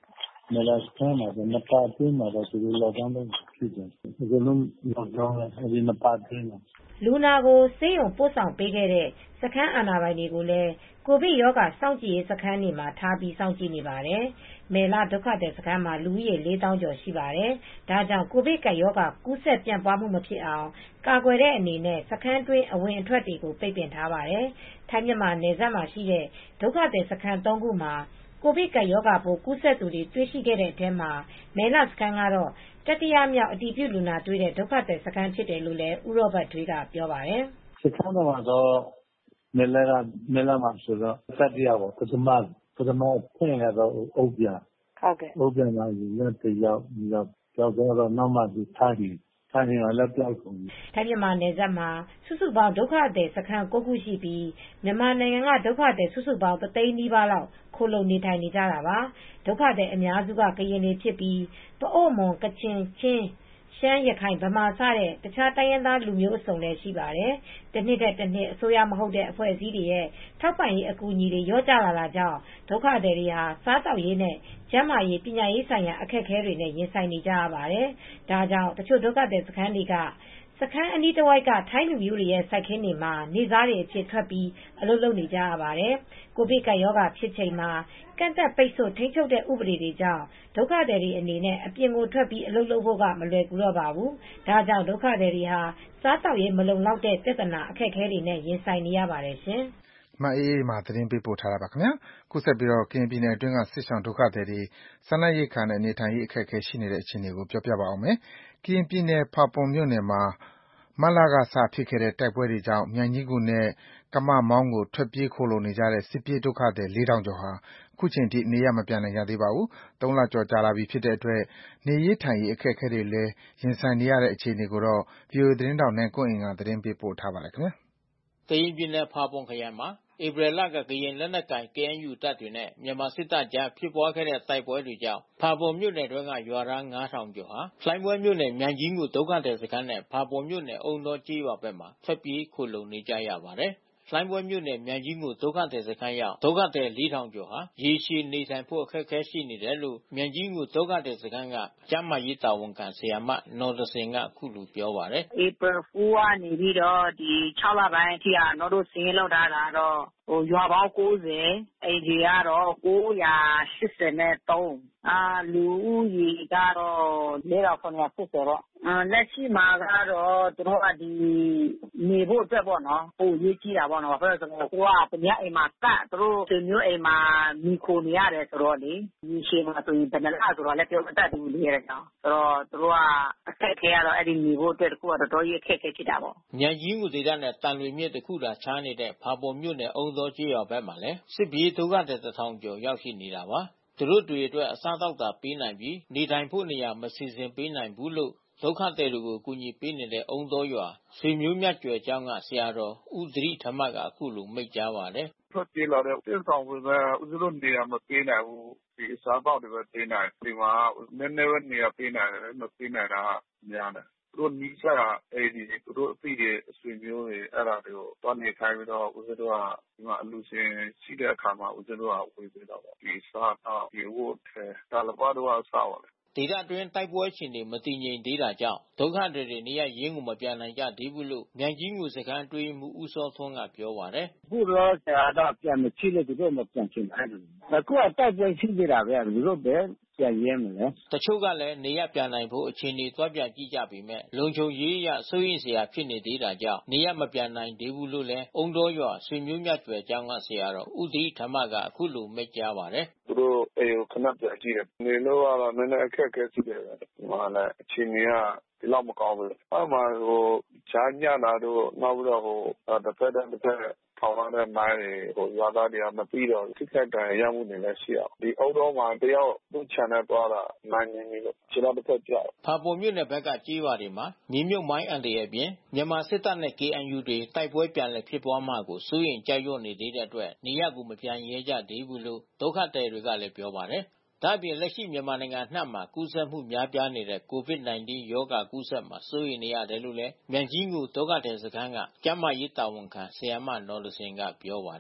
မယ်လာစခန်းမှာတော့နှစ်ပတ်အတွင်းမှာတော့သူတို့လောက်ကောင်းတော့ဖြစ်တယ်။ဒီလိုလောက်ကောင်းအဲဒီနှစ်ပတ်အတွင်းမှာလူနာကိုဆေးရုံပို့ဆောင်ပေးခဲ့တဲ့စခန်းအာဏာပိုင်တွေကိုလည်းကိုဗစ်ရောဂါစောင့်ကြည့်ရေးစခန်းတွေမှာထားပြီးစောင့်ကြည့်နေပါတယ်။မယ်လဒုက္ခသည်စခန်းမှာလူဦးရေ 4,000 ကျော်ရှိပါတယ်။ဒါကြောင့်ကိုဗစ်ကပ်ရောဂါကူးစက်ပြန့်ပွားမှုမဖြစ်အောင်ကာကွယ်တဲ့အနေနဲ့စခန်းတွင်းအဝင်အထွက်တွေကိုပိတ်ပင်ထားပါတယ်။ထိုင်းမြန်မာနယ်စပ်မှာရှိတဲ့ဒုက္ခသည်စခန်း 3 ခုမှာကိုဗစ်ကပ်ရောဂါပိုးကူးစက်သူတွေတွေ့ရှိခဲ့တဲ့အထဲမှာမယ်လစခန်းကတော့တတိယမြောက်အတည်ပြုလူနာတွေ့တဲ့ဒုက္ခသည်စခန်းဖြစ်တယ်လို့လည်းဦးရောဘတ်ထွေးကပြောပါတယ်။စခန်းတော်မှာတော့မယ်လမှာဆိုတော့တတိယပေါ့ပထမဖွင့်ရတော့အုပ်ပြန်အုပ်ပြန်လာရင်လက်တယောက်ကြောက်တော့နောက်မှဒီထိုင်းကလက်ပြောက်ကုန်ထိုင်းမြန်မာနယ်စပ်မှာစုစုပေါင်းဒုက္ခသည်စခန်း 9 ခုရှိပြီးမြန်မာနိုင်ငံကဒုက္ခသည်စုစုပေါင်း 1 သိန်းနီးပါးလောက်ခိုလှုံနေထိုင်နေကြတာပါဒုက္ခသည်အများစုကကရင်တွေဖြစ်ပြီးပအို့မွန်ကချင်ချင်းရှမ်းရခိုင်ဗမာစတဲ့တခြားတိုင်းရင်းသားလူမျိုးအစုံလည်းရှိပါတယ်။တစ်နှစ်ထက်တစ်နှစ်အစိုးရမဟုတ်တဲ့အဖွဲ့အစည်းတွေရဲ့ထောက်ပံ့ရေးအကူအညီတွေရော့ကျလာတာကြောင့်ဒုက္ခသည်တွေဟာစားသောက်ရေးနဲ့ကျန်းမာရေးပညာရေးဆိုင်ရာအခက်အခဲတွေနဲ့ရင်ဆိုင်နေကြရပါတယ်။ဒါကြောင့်တချို့ဒုက္ခသည်စခန်းတွေကစခန်းအနီးတစ်ဝိုက်ကထိုင်းလူမျိုးတွေရဲ့စိုက်ခင်းတွေမှာနေစားတွေအဖြစ်ထွက်ပြီးအလုပ်လုပ်နေကြရပါတယ်။ကိုဗစ်ကပ်ရောဂါဖြစ်ချိန်မှာကန့်သတ်ပိတ်ဆို့ထိန်းချုပ်တဲ့ဥပဒေတွေကြောင့်ဒုက္ခသည်တွေအနေနဲ့အပြင်ကိုထွက်ပြီးအလုပ်လုပ်ဖို့ကမလွယ်ကူတော့ပါဘူး။ဒါကြောင့်ဒုက္ခသည်တွေဟာစားသောက်ရေးမလုံလောက်တဲ့ပြဿနာအခက်အခဲတွေနဲ့ရင်ဆိုင်နေရပါတယ်ရှင်။မအေးမာသတင်းပေးပို့ထားတာပါခင်ဗျာ။ခုဆက်ပြီးကရင်ပြည်နယ်အတွင်းကစစ်ဆောင်ဒုက္ခသည်တွေစားနပ်ရိက္ခာနဲ့နေထိုင်ရေးအခက်အခဲရှိနေတဲ့အခြေအနေကိုပြောပြပါအောင်မယ်။ကရင်ပြည်နယ်ဖာပွန်မြို့နယ်မှာမတ်လကစဖြစ်ခဲ့တဲ့တိုက်ပွဲတွေကြောင့်မြိုင်ကြီးငူနဲ့ကမမောင်းကိုထွက်ပြေးခိုလှုံနေကြတဲ့စစ်ပြေးဒုက္ခသည် 4,000 ကျော်ဟာအခုချိန်ထိနေရပ်မပြန်နိုင်ကြသေးပါဘူး။ 3 လကျော်ကြာလာပြီဖြစ်တဲ့အတွက်နေရေးထိုင်ရေးအခက်အခဲတွေလည်းရင်ဆိုင်နေရတဲ့အခြေအနေကို VOA သတင်းထောက်နိုင်ကွန်းအိန်ကသတင်းပေးပို့ထားပါတယ်ခင်ဗျာ။ကရင်ပြည်နယ်ဖာပွန်ခရိုင်မှာဧပြီလကရင်လက်နက်ကိုင် KNU တပ်တွေနဲ့မြန်မာစစ်တပ်ကြားဖြစ်ပွားခဲ့တဲ့တိုက်ပွဲတွေကြောင့်ဖာပွန်မြို့နယ်တွင်းကရွာသား 5,000 ကျော်ဟာလှိုင်းဘွဲမြို့နယ်မြိုင်ကြီးငူဒုက္ခသည်စခန်းနဲ့ဖာပွန်မြို့နယ်အုံတော်ကျေးရွာဘက်မှာထွက်ပြေးခိုလှုံနေကြရပါတယ်။လှိုင်းဘွဲမြို့နယ်မြိုင်ကြီးငူဒုက္ခသည်စခန်းရောက်ဒုက္ခသည် 4,000 ကျော်ဟာရေရှည်နေထိုင်ဖို့အခက်အခဲရှိနေတယ်လို့မြိုင်ကြီးငူဒုက္ခသည်စခန်းကကျန်းမာရေးတာဝန်ခံဆရာမနော်ဒစင်ကအခုလိုပြောပါတယ်။ April 4 ကနေပြီးတော့ဒီ6လပိုင်းအထိကနော်တို့စင်းလောက်ထားတာတော့ရွာပေါင်း90အိမ်ကြီးကတော့983လူဦးရေကတော့4,980ပေါ့လက်ရှိမှာကတော့သူတို့ကဒီနေဖို့အတွက်ပေါ့နော်ပိုရေးကြည့်တာပေါ့နော်ဘာဖြစ်လို့ဆိုတော့ကိုကတ냐အိမ်မှာကသူတို့ဒီမျိုးအိမ်မှာမိခိုနေရတယ်ဆိုတော့လေဒီရှေ့မှာဆိုရင်ဘယ်နှလားဆိုတော့လည်းပြောမတတ်ဘူးလေရတဲ့ကြောင့်ဆိုတော့သူတို့ကအခက်ခဲကတော့အဲ့ဒီနေဖို့အတွက်တခုကတော့တော်ကြီးအခက်ခဲဖြစ်တာပေါ့မြိုင်ကြီးငူဒေသနဲ့တန်လွေမြစ်တခုသာခြားနေတဲ့ဖာပွန်မြို့နယ်အုံတော်ကျေးရွာဘက်မှာလည်းစစ်ပြေးဒုက္ခသည် 1,000 ကျော်ရောက်ရှိနေတာပါသူတို့တွေအတွက်အစားတောက်တာပေးနိုင်ပြီးနေထိုင်ဖို့နေရာမစီစဉ်ပေးနိုင်ဘူးလို့ဒုက္ခသည်တွေကိုကူညီပေးနေတဲ့အုံတော်ရွာဆွေမျိုးမြတ်ကျွယ်ကျောင်းကဆရာတော်ဦးသတိဓမ္မကအခုလိုမိန့်ကြားပါတယ်ထွက်ပြေးလာတဲ့စစ်ဆောင်ဝင်ကဦးဇင်းတို့နေရာမပေးနိုင်ဘူးဒီအစားတောက်တွေပဲပေးနိုင်ဒီမှာနည်းနည်းပဲနေရာပေးနိုင်တယ်မပေးနိုင်တာများတယ်သူတို့နီးစပ်တာအဲ့ဒီသူတို့အသိတွေအဆွေမျိုးတွေအဲ့ဒါတွေကိုတွန်းနေခိုင်းပြီးတော့ဦးဇင်းတို့ကဒီမှာအလူရှင်ရှိတဲ့အခါမှာဦးဇင်းတို့ကဝေပေးတော့ဒီစားတော့ဒီဝတ်ဒါလပါတော့အစားပါလေဒေသအတွင်းတိုက်ပွဲအခြေအနေမတည်ငြိမ်သေးတာကြောင့်ဒုက္ခသည်တွေနေရရင်းကိုမပြန်နိုင်ကြသေးဘူးလို့မြိုင်ကြီးငူစခန်းအတွင်းမှူးဦးစောထွန်းကပြောပါတယ်အခုတော့ဆရာတော့ပြန်မချိလို့သူတို့မပြန်ချင်ဘူးအခုကတိုက်ပွဲရှိနေတာပဲသူတို့ပဲပြန်ရဲမယ်လေတချို့ကလည်းနေရပြန်နိုင်ဖို့အခြေအနေသွားပြန်ကြည့်ကြပေမဲ့လုံခြုံရေးအရစိုးရိမ်စရာဖြစ်နေသေးတာကြောင့်နေရမပြန်နိုင်သေးဘူးလို့လည်းအုံတော်ရွာဆွေမျိုးမြတ်ကျွယ်ကျောင်းကဆရာတော်ဦးသီဓမ္မကအခုလိုမိန့်ကြားပါတယ်သူတို့အေကိုခဏပြန်ကြည့်တယ်နေလို့ကတော့နည်းနည်းအခက်အခဲရှိတယ်ဒီမှာလည်းအခြေအနေကဒီလောက်မကောင်းဘူးအဲ့မှာဂျာညနာတို့နောက်ပြီးတော့တစ်ဖက်ထောင်ရတဲ့မိုင်းတွေရွာသားတွေကမပြီးတော့ထိခိုက်ဒဏ်ရာရမှုတွေလည်းရှိအောင်ဒီအုပ်တော်မှာတယောက်သူ့ခြံနဲ့သွားတာမိုင်းနေလို့ခြေတော့တစ်ဖက်ပြတ်ဖာပွန်မြို့နယ်ဘက်ကကြေးရွာတွေမှာမြေမြုပ်မိုင်းအန်တရဲ့အပြင်မြန်မာစစ်တပ်နဲ့ KNU တွေတိုက်ပွဲပြန်လည်ဖြစ်ပွားမှာကိုစိုးရိမ်ကြောက်ရွံ့နေသေးတဲ့အတွက်နေရပ်ကိုမပြန်ရဲကြသေးဘူးလို့ဒုက္ခသည်တွေကလည်းပြောပါတယ်ဒါ့အပြင်လက်ရှိမြန်မာနိုင်ငံအနှံ့မှာကူးစက်မှုများပြားနေတဲ့ COVID-19 ရောဂါကူးစက်မှာစိုးရိမ်နေရတယ်လို့လည်းမြိုင်ကြီးငူဒုက္ခသည်စခန်းကကျန်းမာရေးတာဝန်ခံဆရာမနော်ဒစင်ကပြောပါတယ်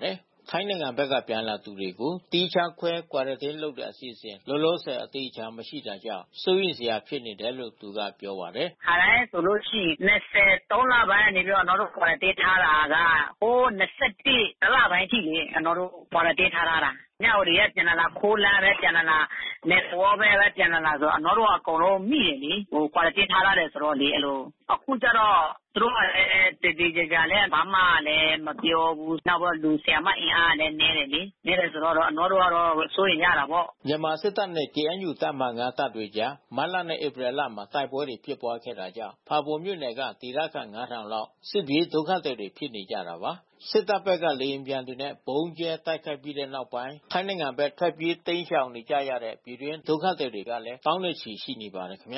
ထိုင်းနိုင်ငံဘက်ကပြန်လာသူတွေကိုသီးခြားခွဲ quarantine လုပ်တဲ့အစီအစဉ်လောလောဆယ်အသေးချာမရှိတာကြောင့်စိုးရိမ်စရာဖြစ်နေတယ်လို့သူကပြောပါတယ်။ခါတိုင်းဆိုလို့ရှိရင်23လပိုင်းကနေပြီးတော့quarantine ထားတာကဟို21လပိုင်းထိလေquarantine ထားတာညဝရီကပြန်လာခိုးလမ်းပဲပြန်လာနေပေါ်ပဲပြန်လာဆိုအကုန်လုံးမိတယ်လေquarantine ထားရတယ်ဆိုတော့လေအဲ့လိုအခုကျတော့သူတို့တေကြလည်းဘာမှလည်းမပြောဘူးနောက်တော့လူဆရာမအင်အားလည်းနေတယ်လေနေတယ်ဆိုတော့ကတော့စိုးရင်ရတာပေါ့မြန်မာစစ်တပ်နဲ့ KNU တပ်မ5တပ်တွေကြားမတ်လနဲ့ဧပြီလမှာတိုက်ပွဲတွေဖြစ်ပွားခဲ့တာကြောင့်ဖာပွန်မြို့နယ်ကဒေသခံ 9000 လောက်စစ်ပြေးဒုက္ခသည်တွေဖြစ်နေကြတာပါစစ်တပ်ဘက်ကလေယာဉ်ပြန်တွေနဲ့ဘုံကျဲတိုက်ခိုက်ပြီးတဲ့နောက်ပိုင်းထိုင်းနိုင်ငံဘက်ထွက်ပြေးတိမ်းရှောင်နေကြရတဲ့ပြည်တွင်းဒုက္ခသည်တွေကလည်းတောင်းနဲ့ချီရှိနေပါတယ်ခင်ဗျာ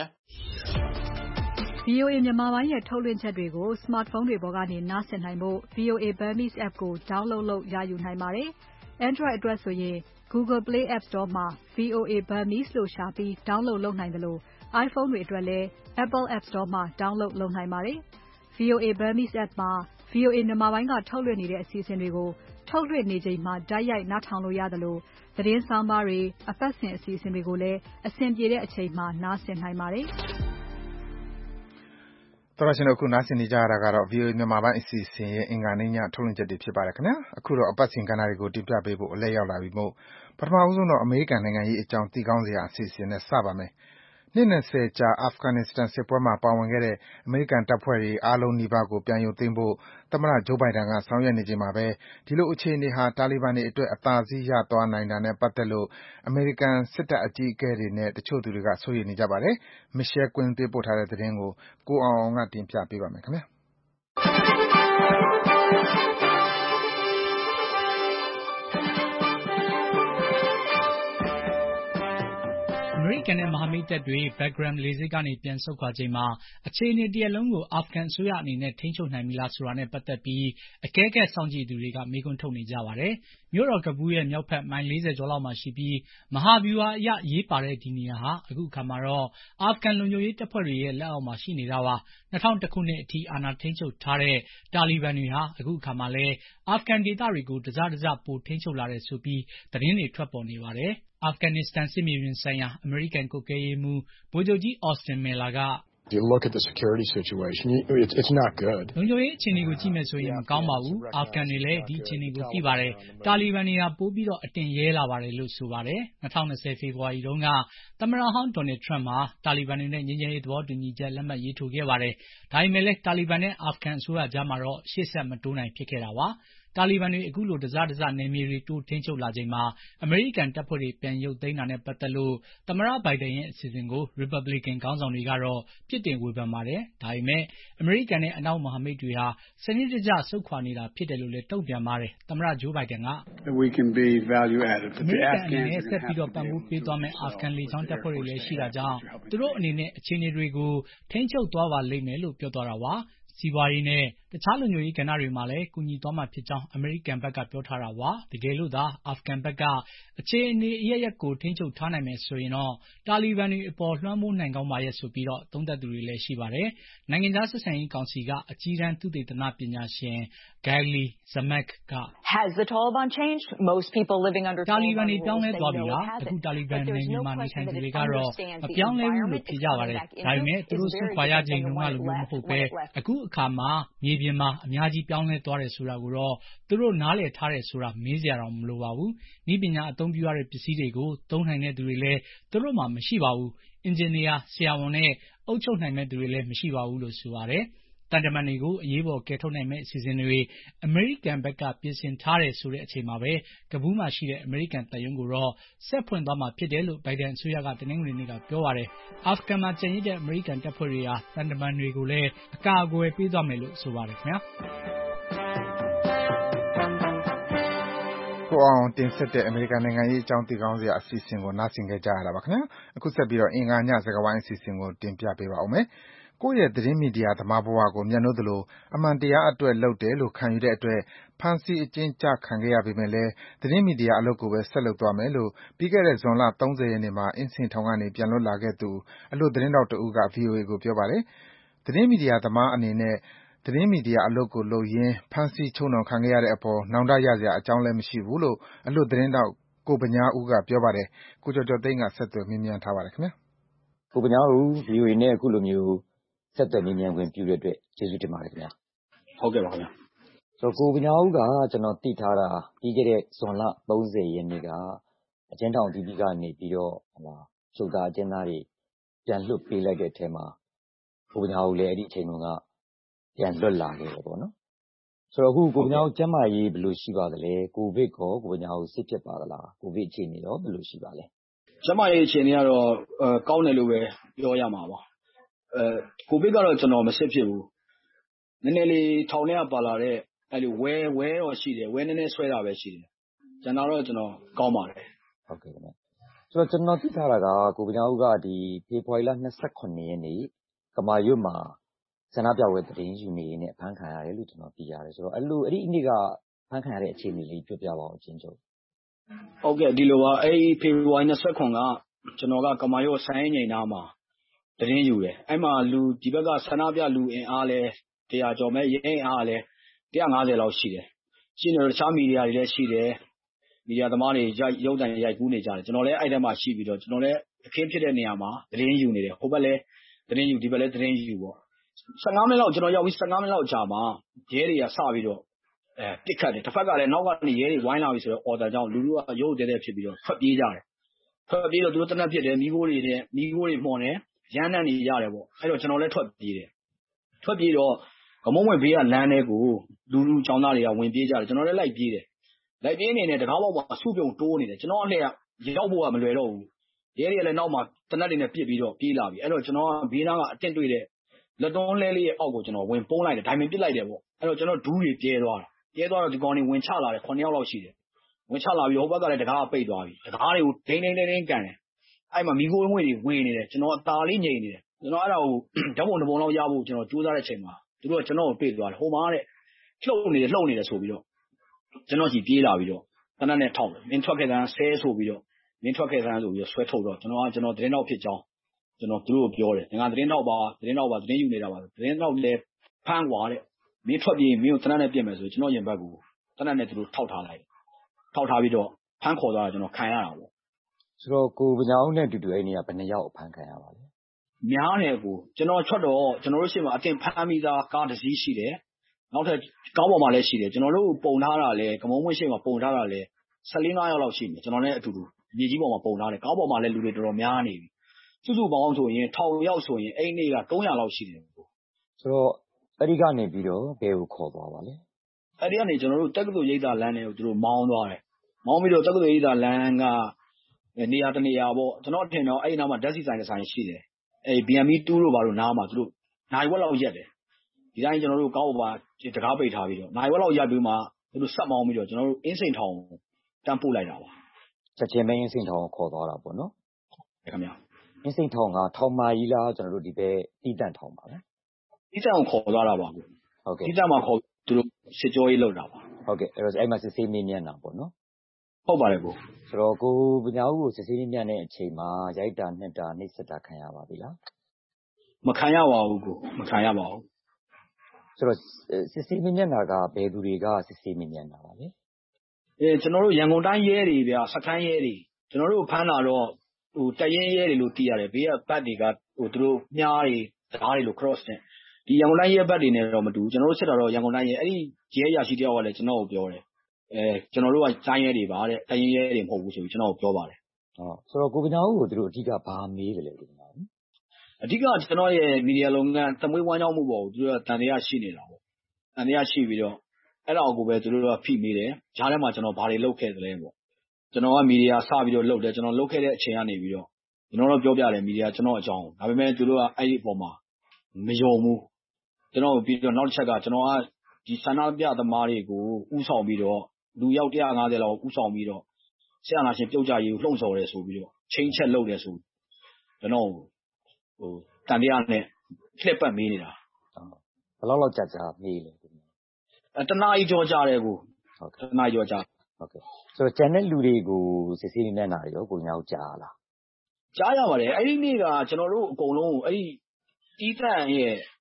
VOA မြန်မာပိုင်းရဲ့ထုတ်လွှင့်ချက်တွေကို smartphone တွေပေါ်ကနေနားဆင်နိုင်ဖို့ VOA Burmese app ကို download လုပ်ရယူနိုင်ပါတယ်။ Android အတွက်ဆိုရင် Google Play App Store မှာ VOA Burmese လို့ရှာပြီး download လုပ်နိုင်သလို iPhone တွေအတွက်လည်း Apple App Store မှာ download လုပ်နိုင်ပါတယ်။ VOA Burmese app မှာ VOA မြန်မာပိုင်းကထုတ်လွှင့်နေတဲ့အစီအစဉ်တွေကို ထုတ်လွှင့်နေချိန်မှာတိုက်ရိုက်နားထောင်လို့ရသလို သတင်းဆောင်းပါးတွေအပတ်စဉ်အစီအစဉ်တွေကိုလည်းအဆင်ပြေတဲ့အချိန်မှာနားဆင်နိုင်ပါတယ်။တော်ရရှင်တို့အခုနားဆင်နေကြရတာကတော့ VOA မြန်မာပိုင်းအစီအစဉ်ရဲ့အင်္ဂါနေ့ညထုတ်လွှင့်ချက်တွေဖြစ်ပါတယ်ခင်ဗျာအခုတော့အပတ်စဉ်ကဏ္ဍတွေကိုတင်ပြပေးဖို့အလဲရောက်လာပြီမို့ပထမဆုံးတော့အမေရိကန်နိုင်ငံရေးအကြောင်းသိကောင်းစရာအစီအစဉ်နဲ့စပါမယ်နှစ်20ကြာအာဖဂန်နစ္စတန်စစ်ပွဲမှာပါဝင်ခဲ့တဲ့အမေရိကန်တပ်ဖွဲ့တွေအားလုံးနီးပါးကိုပြန်ရုပ်သိမ်းဖို့သမ္မတဂျိုးဘိုင်ဒန်ကဆောင်ရွက်နေချိန်မှာပဲဒီလိုအခြေအနေဟာတာလီဘန်တွေအတွက်အသာစီးရသွားနိုင်တာနဲ့ပတ်သက်လို့အမေရိကန်စစ်တပ်အကြီးအကဲတွေနဲ့တချို့သူတွေကစိုးရိမ်နေကြပါတယ်။ Michelle Quinn ပေးပို့ထားတဲ့သတင်းကိုကိုအောင်အောင်ကတင်ပြပေးပါမယ်ခင်ဗျာ။အမေရိကန်နဲ့မဟာမိတ်တပ်တွေ Bagram လေဆိပ်ကနေပြန်ဆုတ်ခွာချိန်မှာအခြေအနေတရပ်လုံးကိုအာဖဂန်အစိုးရအနေနဲ့ထိန်းချုပ်နိုင်ပြီလားဆိုတာနဲ့ပတ်သက်ပြီးအကဲခတ်စောင့်ကြည့်သူတွေကမေးခွန်းထုတ်နေကြပါတယ်။မြို့တော်ကဘူးရဲ့မြောက်ဘက်မိုင်40ကျော်လောက်မှာရှိပြီးမဟာဗျူဟာအရအရေးပါတဲ့ဒီနေရာဟာအခုအခါမှာတော့အာဖဂန်လုံခြုံရေးတပ်ဖွဲ့တွေရဲ့လက်အောက်မှာရှိနေတာပါ။2001ခုနှစ်အထိအာဏာထိန်းချုပ်ထားတဲ့တာလီဘန်တွေဟာအခုအခါမှာလည်းအာဖဂန်ဒေသတွေကိုတစတစပိုထိန်းချုပ်လာတယ်ဆိုပြီးသတင်းတွေထွက်ပေါ်နေပါတယ်။အာဖဂန်နစ္စတန်စစ်မြေပြင်ဆိုင်ရာအမေရိကန်ကွပ်ကဲရေးမှူးဗိုလ်ချုပ်ကြီး Austin Miller ကလုံခြုံရေးအခြေအနေကိုကြည့်မယ်ဆိုရင်မကောင်းပါဘူး။အာဖဂန်တွေလည်းဒီအခြေအနေကိုသိပါတယ်။တာလီဘန်တွေဟာပိုပြီးအတင်ရဲလာပါတယ်လို့ဆိုပါတယ်။2020ဖေဖော်ဝါရီတုန်းကသမ္မတဟောင်းဒေါ်နယ်ထရမ့်ဟာတာလီဘန်တွေနဲ့ငြိမ်းချမ်းရေးသဘောတူညီချက်လက်မှတ်ရေးထိုးခဲ့ပါတယ်။ဒါပေမဲ့လည်းတာလီဘန်နဲ့အာဖဂန်အစိုးရကြားမှာတော့ရှေ့ဆက်မတိုးနိုင်ဖြစ်ခဲ့တာပါ။တာလီဘန်တွေအခုလိုတစတစနယ်မြေတွေတိုးထိန်းချုပ်လာချိန်မှာအမေရိကန်တပ်ဖွဲ့တွေပြန်ရုပ်သိမ်းတာနဲ့ပတ်သက်လို့သမ္မတဘိုင်ဒန်ရဲ့အစီအစဉ်ကိုရီပတ်ဘလီကန်ခေါင်းဆောင်တွေကတော့ပြစ်တင်ဝေဖန်ပါတယ်။ဒါပေမဲ့အမေရိကန်နဲ့အနောက်မဟာမိတ်တွေဟာစနစ်တကျဆုတ်ခွာနေတာဖြစ်တယ်လို့လည်းတုံ့ပြန်ပါတယ်။သမ္မတဂျိုးဘိုင်ဒန်ကအမေရိကန်အနေနဲ့ဆက်ပြီးပံ့ပိုးပေးသွားမယ့်အာဖဂန်လေကြောင်းတပ်ဖွဲ့တွေလည်းရှိတာကြောင့်သူတို့အနေနဲ့အခြေအနေတွေကိုထိန်းချုပ်သွားပါလိမ့်မယ်လို့ပြောသွားတာပါ။စီးပွားရေးနဲ့တခြားလုံခြုံရေးကဏ္ဍတွေမှာလည်းကူညီသွားမှာဖြစ်ကြောင်းအမေရိကန်ဘက်ကပြောထားတာပါ။တကယ်လို့သာအာဖဂန်ဘက်ကအခြေအနေအရပ်ရပ်ကိုထိန်းချုပ်ထားနိုင်မယ်ဆိုရင်တော့တာလီဘန်တွေအပေါ်လွှမ်းမိုးနိုင်ကောင်းပါရဲ့ဆိုပြီးသုံးသပ်သူတွေလည်းရှိပါတယ်။နိုင်ငံခြားဆက်ဆံရေးကောင်စီကအကြီးတန်းသုတေသနပညာရှင် Ghaly Zermak ကတာလီဘန်တွေပြောင်းလဲသွားပြီလား။အခုတာလီဘန်နယ်မြေမှာနေထိုင်သူတွေကတော့မပြောင်းလဲဘူးလို့ဖြေကြပါတယ်။ဒါပေမဲ့သူတို့စွန့်ခွာရချိန်တုန်းကလိုမျိုးမဟုတ်ပဲအခုအခါမှာမြေပြင်မှာအများကြီးပြောင်းလဲသွားတယ်ဆိုတာကိုတော့သူတို့နားလည်ထားတယ်ဆိုတာမေးစရာတောင်မလိုပါဘူး။နည်းပညာအသုံးပြုရတဲ့ပစ္စည်းတွေကိုသုံးနိုင်တဲ့သူတွေလည်းသူတို့မှာမရှိပါဘူး။အင်ဂျင်နီယာဆရာဝန်နဲ့အုပ်ချုပ်နိုင်မဲ့သူတွေလည်းမရှိပါဘူးလို့ဆိုပါတယ်။တန်တမန်တွေကိုအရေးပေါ်ကယ်ထုတ်နိုင်မဲ့အစီအစဉ်တွေအမေရိကန်ဘက်ကပြင်ဆင်ထားတယ်ဆိုတဲ့အချိန်မှာပဲကဘူးမှာရှိတဲ့အမေရိကန်တပ်ရုံးကိုတော့ဆက်ဖွင့်သွားမှာဖြစ်တယ်လို့ဘိုင်ဒန်အစိုးရကတနင်္ဂနွေနေ့ကပြောပါတယ်။အာဖဂန်မှာကျန်ရစ်တဲ့အမေရိကန်တပ်ဖွဲ့တွေဟာတန်တမန်တွေကိုလည်းအကာအကွယ်ပေးသွားမယ်လို့ဆိုပါတယ်ခင်ဗျာ။ကိုအောင်တင်ဆက်တဲ့အမေရိကန်နိုင်ငံရေးအကြောင်းသိကောင်းစရာအစီအစဉ်ကိုနားဆင်ကြရတာပါခင်ဗျာအခုဆက်ပြီးအင်္ဂါညစကားဝိုင်းအစီအစဉ်ကိုတင်ပြပေးပါဦးမယ်ကိုယ့်ရဲ့သတင်းမီဒီယာသမားဘဝကိုမြတ်နိုးသလိုအမှန်တရားအတွက်လုပ်တယ်လို့ခံယူတဲ့အတွက်ဖမ်းဆီးအကျဉ်းချခံခဲ့ရပေမဲ့လည်းသတင်းမီဒီယာအလုပ်ကိုပဲဆက်လုပ်သွားမယ်လို့ပြီးခဲ့တဲ့ဇွန်လ30ရက်နေ့မှာအင်းစိန်ထောင်ကနေပြန်လွတ်လာခဲ့သူအလွတ်သတင်းထောက်တဦးက VOA ကိုပြောပါတယ်သတင်းမီဒီယာသမားအနေနဲ့သသတင်းမီဒီယာအလုပ်ကိုလုပ်ရင်းဖမ်းဆီးချုပ်နှောင်ခံခဲ့ရတဲ့အပေါ်နောင်တရစရာအကြောင်းလည်းမရှိဘူးလို့အလွတ်သတင်းထောက်ကိုဗညားဦးကပြောပါတယ်။ကိုကျော်ကျော်သိန်းကဆက်သွယ်မေးမြန်းထားပါတယ်ခင်ဗျာ။ကိုဗညားဦး VOA နဲ့အခုလိုမျိုးဆက်သွယ်မေးမြန်းခွင့်ပြုတဲ့အတွက်ကျေးဇူးတင်ပါတယ်ခင်ဗျာ။ဟုတ်ကဲ့ပါခင်ဗျာ။ဆိုတော့ကိုဗညားဦးကကျွန်တော်သိထားတာပြီးခဲ့တဲ့ဇွန်လ30ရက်နေ့ကအကျဉ်းထောင်ဒီပြည်ကနေပြီးတော့ချုပ်သားအကျဉ်းသားတွေပြန်လွှတ်ပေးလိုက်တဲ့အထက်မှာကိုဗညားဦးလည်းအဲ့ဒီအချိန်တုန်းကပြန်လွတ်လာခဲ့တယ်ပေါ့နော်ဆိုတော့အခုကိုဗညားဦးကျန်းမာရေးဘယ်လိုရှိပါသလဲကိုဗစ်ကိုဗညားဦးစစ်ဖြစ်ပါသလားကိုဗစ်အခြေအနေရောဘယ်လိုရှိပါလဲကျန်းမာရေးအခြေအနေကတော့ကောင်းတယ်လို့ပဲပြောရမှာပါကိုဗစ်ကတော့ကျွန်တော်မစစ်ဖြစ်ဘူးနည်းနည်းလေးထောင်ထဲကပါလာတဲ့အဲ့လိုဝဲတော့ရှိတယ်ဝဲနည်းနည်းဆွဲတာပဲရှိတယ်ကျန်တာတော့ကျွန်တော်ကောင်းပါတယ်ဟုတ်ကဲ့ခင်ဗျဆိုတော့ကျွန်တော်သိထားတာကကိုဗညားဦးကဒီဖေဖော်ဝါရီလ29ရက်နေ့ကမာရွတ်မှာဆန္ဒပြပွဲသတင်းယူနေနဲ့ဖမ်းခံရတယ်လို့ကျွန်တော်သိရတယ်ဆိုတော့အဲ့ဒီနေ့ကဖမ်းခံရတဲ့အခြေအနေလေးပြောပြပါအောင်အချင်းချုပ်ဟုတ်ကဲ့ဒီလိုပါအဲ့ဒီဖေဖော်ဝါရီ29ကကျွန်တော်ကကမာရွတ်ဆိုင်းငိန်နာမှာသတင်းယူတယ်အဲ့မှာလူဒီဘက်ကဆန္ဒပြလူအင်အားလဲ100ကျော်မဲ့ရဲအင်အားလဲ150လောက်ရှိတယ်ရှိနေတော့တခြားမီဒီယာတွေလည်းရှိတယ်မီဒီယာသမားတွေရုပ်တံရိုက်ကူးနေကြတယ်ကျွန်တော်လည်းအဲ့ထဲမှာရှိပြီးတော့ကျွန်တော်လည်းအခင်းဖြစ်တဲ့နေရာမှာသတင်းယူနေတယ်ဟိုဘက်လည်းသတင်းယူဒီဘက်လည်းသတင်းယူပေါ့15မိနစ်လောက်ကျွန်တော်ရောက်ပြီး15မိနစ်လောက်ကြာမှရဲတွေကစပြီးတော့ပစ်ခတ်တယ်တစ်ဖက်ကလည်းနောက်ကနေရဲတွေဝိုင်းလာပြီဆိုတော့အော်ဒါကြောင့်လူကရုပ်တဲတဲ့ဖြစ်ပြီးတော့ထွက်ပြေးကြတယ်ထွက်ပြေးတော့သူတို့တနက်ဖြစ်တယ်မိခိုးတွေမှော်တယ်ရမ်းနှံ့နေရတယ်ပေါ့အဲ့တော့ကျွန်တော်လည်းထွက်ပြေးတယ်ထွက်ပြေးတော့ကမုံဝင်ဘေးကလမ်းထဲကိုလူချောင်းသားတွေကဝင်ပြေးကြတယ်ကျွန်တော်လည်းလိုက်ပြေးတယ်လိုက်ပြေးနေတယ်တကားပေါက်မှာစုပြုံတိုးနေတယ်ကျွန်တော်အလှည့်ရောက်ဖို့ကမလွယ်တော့ဘူးရဲတွေကလည်းနောက်မှာတနက်တွေနဲ့ပစ်ပြီးတော့ပြေးလာပြီအဲ့တော့ကျွန်တော်ကဘေးနားကအတင့်တွေ့တဲ့လက်တွန်းလဲလေးရဲ့အောက်ကိုကျွန်တော်ဝင်ပုံးလိုက်တယ်ဒိုင်မင်ပစ်လိုက်တယ်ပေါ့အဲ့တော့ကျွန်တော်ဒူးတွေပြဲသွားတော့ဒီကောင်တွေဝင်ချလာတယ်9ယောက်လောက်ရှိတယ်ဝင်ချလာပြီးဟိုဘက်ကလည်းတကားပိတ်သွားပြီတကားတွေကိုဒိန်းကန်တယ်အဲ့မှာမိခိုးငွေတွေဝေနေတယ်ကျွန်တော်အตาလေးငိန်နေတယ်ကျွန်တော်အဲ့ဒါကိုဓာတ်ပုံတစ်ပုံလောက်ရဖို့ကျွန်တော်ကြိုးစားတဲ့အချိန်မှာသူတို့ကကျွန်တော်ကိုတွေ့သွားတယ်ဟိုမှာတဲ့လှုပ်နေတယ်ဆိုပြီးတော့ကျွန်တော်ကြီးပြေးလာပြီးတော့တနက်နဲ့ထောက်တယ်မင်းထွက်ခဲ့တဲ့ဆဲဆိုပြီးတော့မင်းထွက်ခဲ့တဲ့ဆိုပြီးတော့ဆွဲထုတ်တော့ကျွန်တော်သတင်းတောက်ဖြစ်ကြောင်းကျွန်တော်သူတို့ကိုပြောတယ်ငါသတင်းတောက်ပါသတင်းယူနေတာပါသတင်းတောက်လည်းဖမ်းသွားတဲ့မင်းထွက်ပြေးမင်းကိုတနက်နဲ့ပြင်မယ်ဆိုကျွန်တော်ရင်ဘက်ကိုတနက်နဲ့သူတို့ထောက်ထားလိုက်ထောက်ထားပြီးတော့ဖမ်းခေါ်သွားတာကျွန်တော်ခံရတာပေါ့ဆိုတော့ကိုဗညာဦးနဲ့တူတူအဲ့နေကဘယ်နှယောက်ဖမ်းခံရပါလဲများတယ်ကိုကျွန်တော်ထွက်တော့ကျွန်တော်တို့ရှေ့မှာအတင်ဖမ်းမိသားကားတစ်စီးရှိတယ်နောက်ထပ်ကားပေါ်မှာလည်းရှိတယ်ကျွန်တော်တို့ပုံထားတာလည်းကမုံမွေးရှေ့မှာပုံထားတာလည်း14-15ယောက်လောက်ရှိတယ်ကျွန်တော်လည်းအတူတူမြေကြီးပေါ်မှာပုံထားတယ်ကားပေါ်မှာလည်းလူတွေတော်တော်များနေပြီစုစုပေါင်းဆိုရင်1000ယောက်ဆိုရင်အဲ့နေ့က300လောက်ရှိတယ်ကိုဆိုတော့အဲ့ဒီကနေပြီးတော့ဘယ်ကိုခေါ်သွားပါလဲအဲ့ဒီကနေကျွန်တော်တို့တက္ကသိုလ်ရိပ်သာလမ်းထဲကိုသူတို့မောင်းသွားတယ်မောင်းပြီးတော့တက္ကသိုလ်ရိပ်သာလမ်းကနေရာတနေရာပေါ့ကျွန်တော်ထင်တော့အဲ့ဒီနားမှာဓာတ်ဆီဆိုင်တစ်ဆိုင်ရှိတယ်အဲ့ BME2 တို့ဘာလို့နားမှာသူတို့နိုင်ဝက်လောက်ရက်တယ်ဒီတိုင်းကျွန်တော်တို့ကောင်းပါတကားပိတ်ထားပြီးတော့နိုင်ဝက်လောက်ရက်ပြီးမှသူတို့ဆက်မောင်းပြီးတော့ကျွန်တော်တို့အင်းစိန်ထောင်တန်းပို့လိုက်တာပါချက်ချင်းပဲအင်းစိန်ထောင်ကိုခေါ်သွားတာပေါ့နော်ခင်ဗျာအင်းစိန်ထောင်ကထောင်မာကြီးလားကျွန်တော်တို့ဒီဘက်တီးတန့်ထောင်ပါလားတီးတန့်ကိုခေါ်သွားတာပါဟုတ်ကဲ့တီးတန့်မှာခေါ်သူတို့စစ်ကြောရေးလုပ်တာပါဟုတ်ကဲ့အဲ့တော့အဲ့မှာစစ်ဆေးမေးမြန်းတာပေါ့နော်ဟုတ်ပါတယ်ကိုဆိုတော့ကိုဗညာဦးကိုစစ်ဆေးမေးမြန်းတဲ့အချိန်မှာရိုက်တာနှက်တာနှိပ်စက်တာခံရပါပြီလားမခံရပါဘူးကိုမခံရပါဘူးဆိုတော့စစ်ဆေးမေးမြန်းတာကဘယ်သူတွေကစစ်ဆေးမေးမြန်းတာပါလဲကျွန်တော်တို့ရန်ကုန်တိုင်းရဲတွေဗျာစခန်းရဲတွေကျွန်တော်တို့ဖမ်းလာတော့တရင်ရဲတွေလို့သိရတယ်ဘေးကဘတ်တွေကသူတို့မြားတွေစကားတွေလို့ cross နဲ့ဒီရန်ကုန်တိုင်းရဲဘတ်တွေနဲ့တော့မတူဘူးကျွန်တော်တို့စစ်တာတော့ရန်ကုန်တိုင်းရဲအဲ့ဒီရဲရရှိတယောက်ကလည်းကျွန်တော်ကိုပြောတယ်ကျွန်တော်တို့ကတိုင်းရဲတွေပါတဲ့တရင်ရဲတွေမဟုတ်ဘူးဆိုပြီးကျွန်တော်ကိုပြောပါတယ်ဆိုတော့ကိုဗညာဦးကိုသူတို့အဓိကဘာမေးတယ်လဲဒီမှာအဓိကကျွန်တော်ရဲ့မီဒီယာလုပ်ငန်းသမွေးဝမ်းကြောင်းမှုပေါ့သူတို့ကတန်တရားရှိနေတာပေါ့တန်တရားရှိပြီးတော့အဲ့ဒါကိုပဲသူတို့ကဖိမိတယ်ဂျားထဲမှာကျွန်တော်ဘာတွေလုပ်ခဲ့သလဲပေါ့ကျွန်တော်ကမီဒီယာစပြီးတော့လုပ်တယ်ကျွန်တော်လုပ်ခဲ့တဲ့အချိန်ကနေပြီးတော့ကျွန်တော်တို့ပြောပြတယ်မီဒီယာကျွန်တော်အကြောင်းဒါပေမဲ့သူတို့ကအဲ့ဒီအပေါ်မှာမယုံဘူးကျွန်တော်ပြီးတော့နောက်တစ်ချက်ကကျွန်တော်ကဒီဆန္ဒပြသမားတွေကိုဥဆောင်ပြီးတော့လူရောက်150လောက်ဥဆောင်ပြီးတော့ဆရာနာရှင်ပြုတ်ကြရေးကိုလှုံ့ဆော်တယ်ဆိုပြီးတော့ချင်းချက်လုပ်တယ်ဆိုကျွန်တော်တန်တရားနဲ့လှက်ပတ်မေးနေတာဘယ်လောက်ကြာမေးလဲတနားကြီးကြောကြတယ်ကိုတနားကြောကြဟုတ်ကဲ့ဆိုတော့ကျန်တဲ့လူတွေကိုစစ်ဆေးနေတာတွေရောကိုညာကိုကြားလားကြားရပါတယ်အဲ့ဒီနေ့ကကျွန်တော်တို့အကုန်လုံးအဲ့ဒီတီးတန့်ရဲ့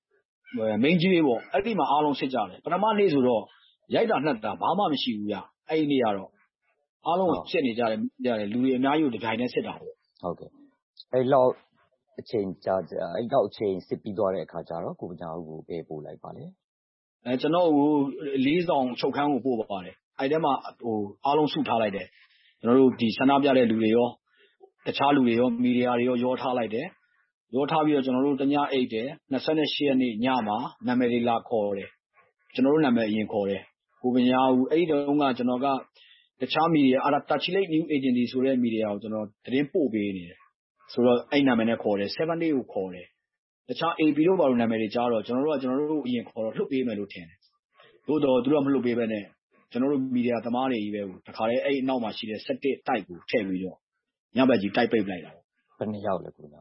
main ကြီးပေါ့အဲ့ဒီမှာအားလုံးစစ်ကြတယ်ပထမနေ့ဆိုတော့ရိုက်တာနှက်တာဘာမှမရှိဘူးဗျအဲ့ဒီနေ့ကတော့အားလုံးစစ်နေကြတယ်လူတွေအများကြီးကိုတပြိုင်တည်းစစ်တာပေါ့ဟုတ်ကဲ့အဲ့လောက်အချိန်ကြာအဲ့လောက်အချိန်စစ်ပြီးသွားတဲ့အခါကျတော့ကိုပညာဦးကိုပဲပို့လိုက်ပါလေကျွန်တော်ကို၄ဆောင်ချုပ်ခန်းကိုပို့ပါတယ်အဲ့ထဲမှာအားလုံးစုထားလိုက်တယ်ကျွန်တော်တို့ဒီဆန္ဒပြတဲ့လူတွေရောတခြားလူတွေရောမီဒီယာတွေရောထားလိုက်တယ်ရောထားပြီးတော့ကျွန်တော်တို့တညအိတ်တယ်28ရက်နေ့ညမှာနာမည်တွေလာခေါ်တယ်ကျွန်တော်တို့နာမည်အရင်ခေါ်တယ်ကိုပညာဦးအဲ့ဒီတုန်းကကျွန်တော်ကတခြားမီဒီယာArticulate New Agency ဆိုတဲ့မီဒီယာကိုကျွန်တော်သတင်းပို့ပေးနေတယ်ဆိုတော့အဲ့နာမည်နဲ့ခေါ်တယ်7 day ကိုခေါ်တယ်တခြား AP တို့ဘာလို့နာမည်တွေကြားတော့ကျွန်တော်တို့အရင်ခေါ်တော့လှုပ်ပေးမယ်လို့ထင်တယ်သို့တော့သူတို့ကမလှုပ်ပေးဘဲနဲ့ကျွန်တော်တို့မီဒီယာသမားတွေကြီးပဲတခါတည်းအဲ့အနောက်မှာရှိတဲ့17တိုက်ကိုထည့်ပြီးတော့ညဘက်ကြီးတိုက်ပိတ်လိုက်တာဘယ်နှစ်ယောက်လဲကိုနော်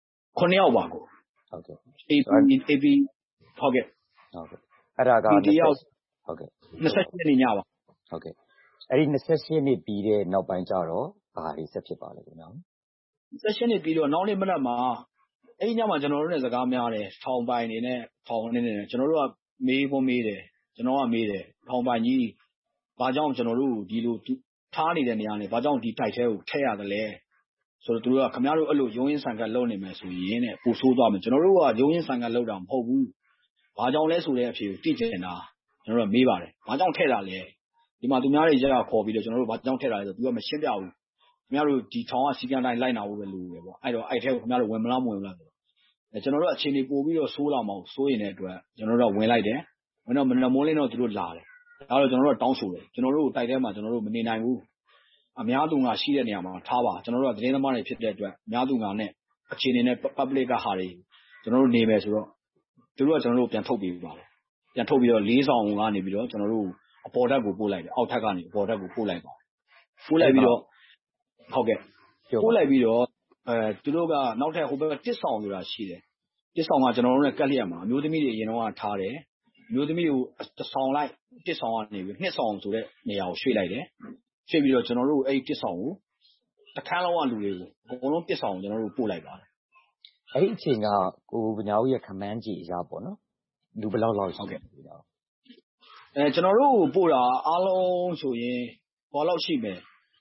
9ယောက်ပါကိုဟုတ်ကဲ့ AP ဟုတ်ကဲ့အဲ့ဒါက 20ယောက်ဟုတ်ကဲ့ 28ရက်နေ့ညပါဟုတ်ကဲ့အဲ့ဒီ28ရက်နေ့ပြီးတဲ့နောက်ပိုင်းကျတော့ဘာတွေဆက်ဖြစ်ပါလဲကိုနော် 28နေ့ပြီးတော့နောက်နေ့မနက်မှာအဲ့ဒီညမှာကျွန်တော်တို့နဲ့စကားများတယ်ထောင်ပိုင်နေနဲ့ထောင်နေနေကျွန်တော်တို့ကမေးဖို့မေးတယ်ကျွန်တော်ကမေးတယ်ထောင်ပိုင်ကြီးဘာကြောင့်ကျွန်တော်တို့ဒီလိုထားနေတဲ့နေရာနဲ့ဘာကြောင့်ဒီတိုက်ထဲကိုထည့်ရတယ်လဲဆိုတော့သူတို့ကခင်ဗျားတို့အဲ့လိုရုံးရင်းဆန်ကတ်လုပ်နေမယ်ဆိုရင်တဲ့ပူဆိုးသွားမယ်ကျွန်တော်တို့ကရုံးရင်းဆန်ကတ်လုပ်တာမဟုတ်ဘူးဘာကြောင့်လဲဆိုတဲ့အဖြေကိုသိချင်တာကျွန်တော်တို့မေးပါတယ်ဘာကြောင့်ထည့်တာလဲဒီမှာသူများတွေရရခေါ်ပြီးတော့ကျွန်တော်တို့ဘာကြောင့်ထည့်တာလဲဆိုသူကမရှင်းပြဘူးခင်ဗျားတို့ဒီထောင်ကစီကံတိုင်းလိုက်နာဖို့ပဲလိုတယ်ပေါ့အဲ့တော့အဲ့ထဲကိုခင်ဗျားတို့ဝင်မလားမဝင်ဘူးလားဆိုတော့ကျွန်တော်တို့အခြေအနေပို့ပြီးတော့ဆိုးလာမအောင်စိုးရင်တဲ့အတွက်ကျွန်တော်တို့ကဝင်လိုက်တယ်ဝင်တော့မနက်မိုးလင်းတော့သူတို့လာတယ်ဒါတော့ကျွန်တော်တို့ကတောင်းဆိုတယ်ကျွန်တော်တို့တိုက်ထဲမှာကျွန်တော်တို့မနေနိုင်ဘူးအများသူငါရှိတဲ့နေရာမှာထားပါကျွန်တော်တို့ကသတင်းသမားတွေဖြစ်တဲ့အတွက်အများသူငါနဲ့အခြေအနေနဲ့ public ကဟာတွေကျွန်တော်တို့နေမယ်ဆိုတော့သူတို့ကကျွန်တော်တို့ပြန်ထုတ်ပြီးပါတယ်ပြန်ထုတ်ပြီးတော့၄ဆောင်ကနေပြီးတော့ကျွန်တော်တို့အပေါ်ဓာတ်ကိုပို့လိုက်တယ်အောက်ထပ်ကနေအပေါ်ဓာတ်ကိုပို့လိုက်ပါတယ်ပို့လိုက်ပြီးတော့ဟုတ်ကဲ့ပို့လိုက်ပြီးတော့သူတို့ကနောက်ထပ်ဟိုဘက်ကတစ်ဆောင်ဆိုတာရှိတယ်တစ်ဆောင်ကကျွန်တော်တို့နဲ့ကက်လျက်မှာအမျိုးသမီးတွေအရင်တော့ထားတယ်အမျိုးသမီးကိုတစ်ဆောင်လိုက်တစ်ဆောင်ကနေပြီးနှစ်ဆောင်ဆိုတဲ့နေရာကိုရွှေ့လိုက်တယ်ရွှေ့ပြီးတော့ကျွန်တော်တို့အဲ့တစ်ဆောင်ကိုတခန်းလုံးကလူတွေကိုအကုန်လုံးတစ်ဆောင်ကျွန်တော်တို့ပို့လိုက်ပါတယ်အဲ့ဒီအချိန်ကကိုပညာဦးရဲ့ခမန်းကြီးအရာပေါ့နော်လူဘယ်လောက်လောက်ရှိခဲ့ပြီတော့ကျွန်တော်တို့ပို့တာအားလုံးဆိုရင်ဘာလောက်ရှိမယ်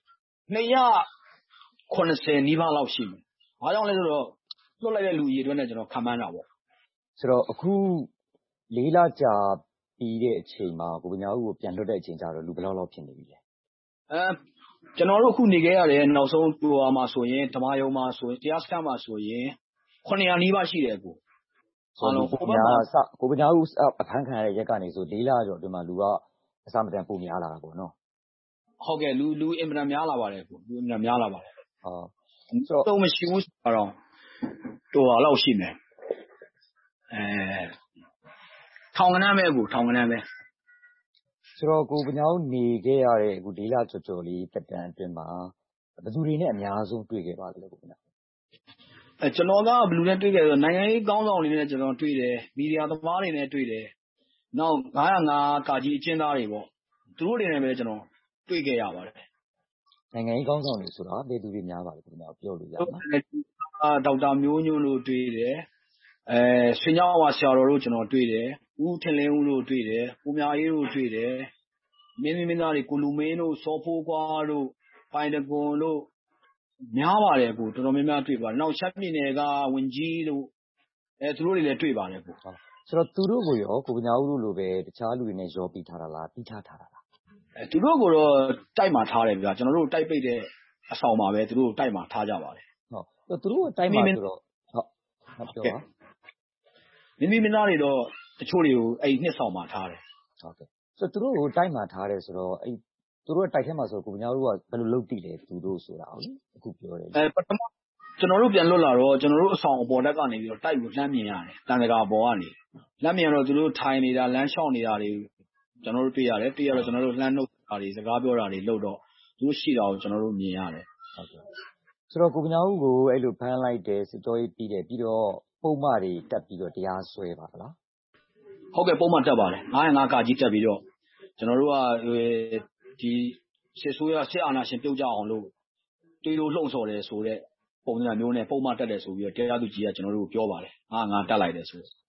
290နီးပါးလောက်ရှိမယ်ဘာကြောင့်လဲဆိုတော့လွတ်လိုက်တဲ့လူအရေအတွက်နဲ့ကျွန်တော်ခန့်မှန်းတာပေါ့ဆိုတော့အခု၄လကြာပြီးတဲ့အချိန်မှာကိုပညာဦးကိုပြန်လွတ်တဲ့အချိန်ကျတော့လူဘယ်လောက်လောက်ဖြစ်နေပြီလဲကျွန်တော်တို့အခုနေခဲ့ရတယ်နောက်ဆုံးဟိုမှာဆိုရင်ဓမ္မယုံမှာဆိုရင်တရားစခန်းမှာဆိုရင်900နီးပါးရှိတယ်ကိုအားလုံးကိုပညာဦးအဖမ်းခံရတဲ့ရက်ကနေဆို4လကျော်အတွင်းမှာလူကအစမတန်ပိုများလာတာပေါ့နော်ဟုတ်ကဲ့လူအင်မတန်များလာပါတယ်ကိုလူအင်မတန်များလာပါတယ်ဆိုတော့မရှိဘူးဆိုတော့တော်လောက်ရှိမယ်ထောင်ကနန်းပဲကိုထောင်ကနန်းပဲဆိုတော့ကိုပညာဦးနေခဲ့ရတဲ့အခု4လကျော်လေးတက်တန်းအတွင်းမှာဘယ်သူတွေနဲ့အများဆုံးတွေ့ခဲ့ပါသလဲကိုပညာကျွန်တော်ကဘယ်လူနဲ့တွေ့ခဲ့ဆိုနိုင်ငံရေးကောင်းဆောင်တွေနဲ့ကျွန်တော်တွေ့တယ်မီဒီယာသမားတွေနဲ့တွေ့တယ်နောက်905ကာကြီးအကျဉ်းသားတွေပေါ့သူတို့တွေနဲ့ပဲကျွန်တော်တွေ့ခဲ့ရပါတယ်နိုင်ငံရေးကောင်းဆောင်တွေဆိုတာဘယ်သူတွေများပါလဲကိုပညာပြောလို့ရမှာဒေါက်တာမျိုးညွန့်တို့တွေ့တယ်ဆွေညောင်းဝါဆရာတော်တို့ကျွန်တော်တွေ့တယ်ဦးထင်လင်းဦးတို့တွေ့တယ်ကိုမြအေးတို့တွေ့တယ်မင်းသားတွေကိုလူမင်းတို့စောဖိုးကွာတို့ပိုင်တကွန်တို့များပါတယ်ကိုတော်တော်များများတွေ့ပါတယ်နောက်ချက်ပြည်နယ်ကဝင်ကြီးတို့သူတို့တွေလည်းတွေ့ပါတယ်ကိုဆိုတော့သူတို့ကိုရောကိုပညာဦးတို့လိုပဲတခြားလူတွေနဲ့ရောပြီးထားတာလားပြီးထားတာလားသူတို့ကိုတော့တိုက်မှာထားတယ်ဗျာကျွန်တော်တို့တိုက်ပိတ်တဲ့အဆောင်မှာပဲသူတို့တိုက်မှာထားကြပါတယ်ဟုတ်သူတို့တိုက်မှာဆိုတော့ဟုတ်ပြောပါမိသားတွေတော့တချို့တွေကိုအဲ့နှစ်ဆောင်မှာထားတယ်ဟုတ်ကဲ့ဆိုတော့သူတို့ကိုတိုက်မှာထားတယ်ဆိုတော့အဲ့သူတို့တိုက်ထဲမှာဆိုကိုပညာတို့ကဘယ်လိုလုပ်တည်လဲသူတို့ဆိုတာဟုတ်အခုပြောတယ်ပထမကျွန်တော်တို့ပြန်လွတ်လာတော့ကျွန်တော်တို့အဆောင်အပေါ်တက်ကနေပြီးတော့တိုက်ကိုလှမ်းမြင်ရတယ်တန်တကာပေါ်ကနေလှမ်းမြင်တော့သူတို့ထိုင်နေတာလမ်းလျှောက်နေတာတွေကျွန်တော်တို့တွေ့ရတယ်တွေ့ရတော့ကျွန်တော်တို့လှမ်းနှုတ်တာတွေစကားပြောတာတွေလုပ်တော့သူတို့ရှိတာကိုကျွန်တော်တို့မြင်ရတယ်ဟုတ်ကဲ့ဆိုတော့ကိုပညာဦးကိုအဲ့လိုဖမ်းလိုက်တယ်စစ်ကြောရေးပြီးတယ်ပြီးတော့ပုံမှန်တွေတက်ပြီးတော့တရားစွဲပါလားဟုတ်ကဲ့ပုံမှန်တက်ပါတယ်905ကာကြီးတက်ပြီးတော့ကျွန်တော်တို့ကဒီစစ်ဆိုးရစစ်အာဏာရှင်ပြုတ်ကြအောင်လို့တွေးလို့လှုံ့ဆော်တယ်ဆိုတဲ့ပုံစံမျိုးနဲ့ပုံမှန်တက်တယ်ဆိုပြီးတော့တရားသူကြီးကကျွန်တော်တို့ပြောပါတယ်905တက်လိုက်တယ်ဆို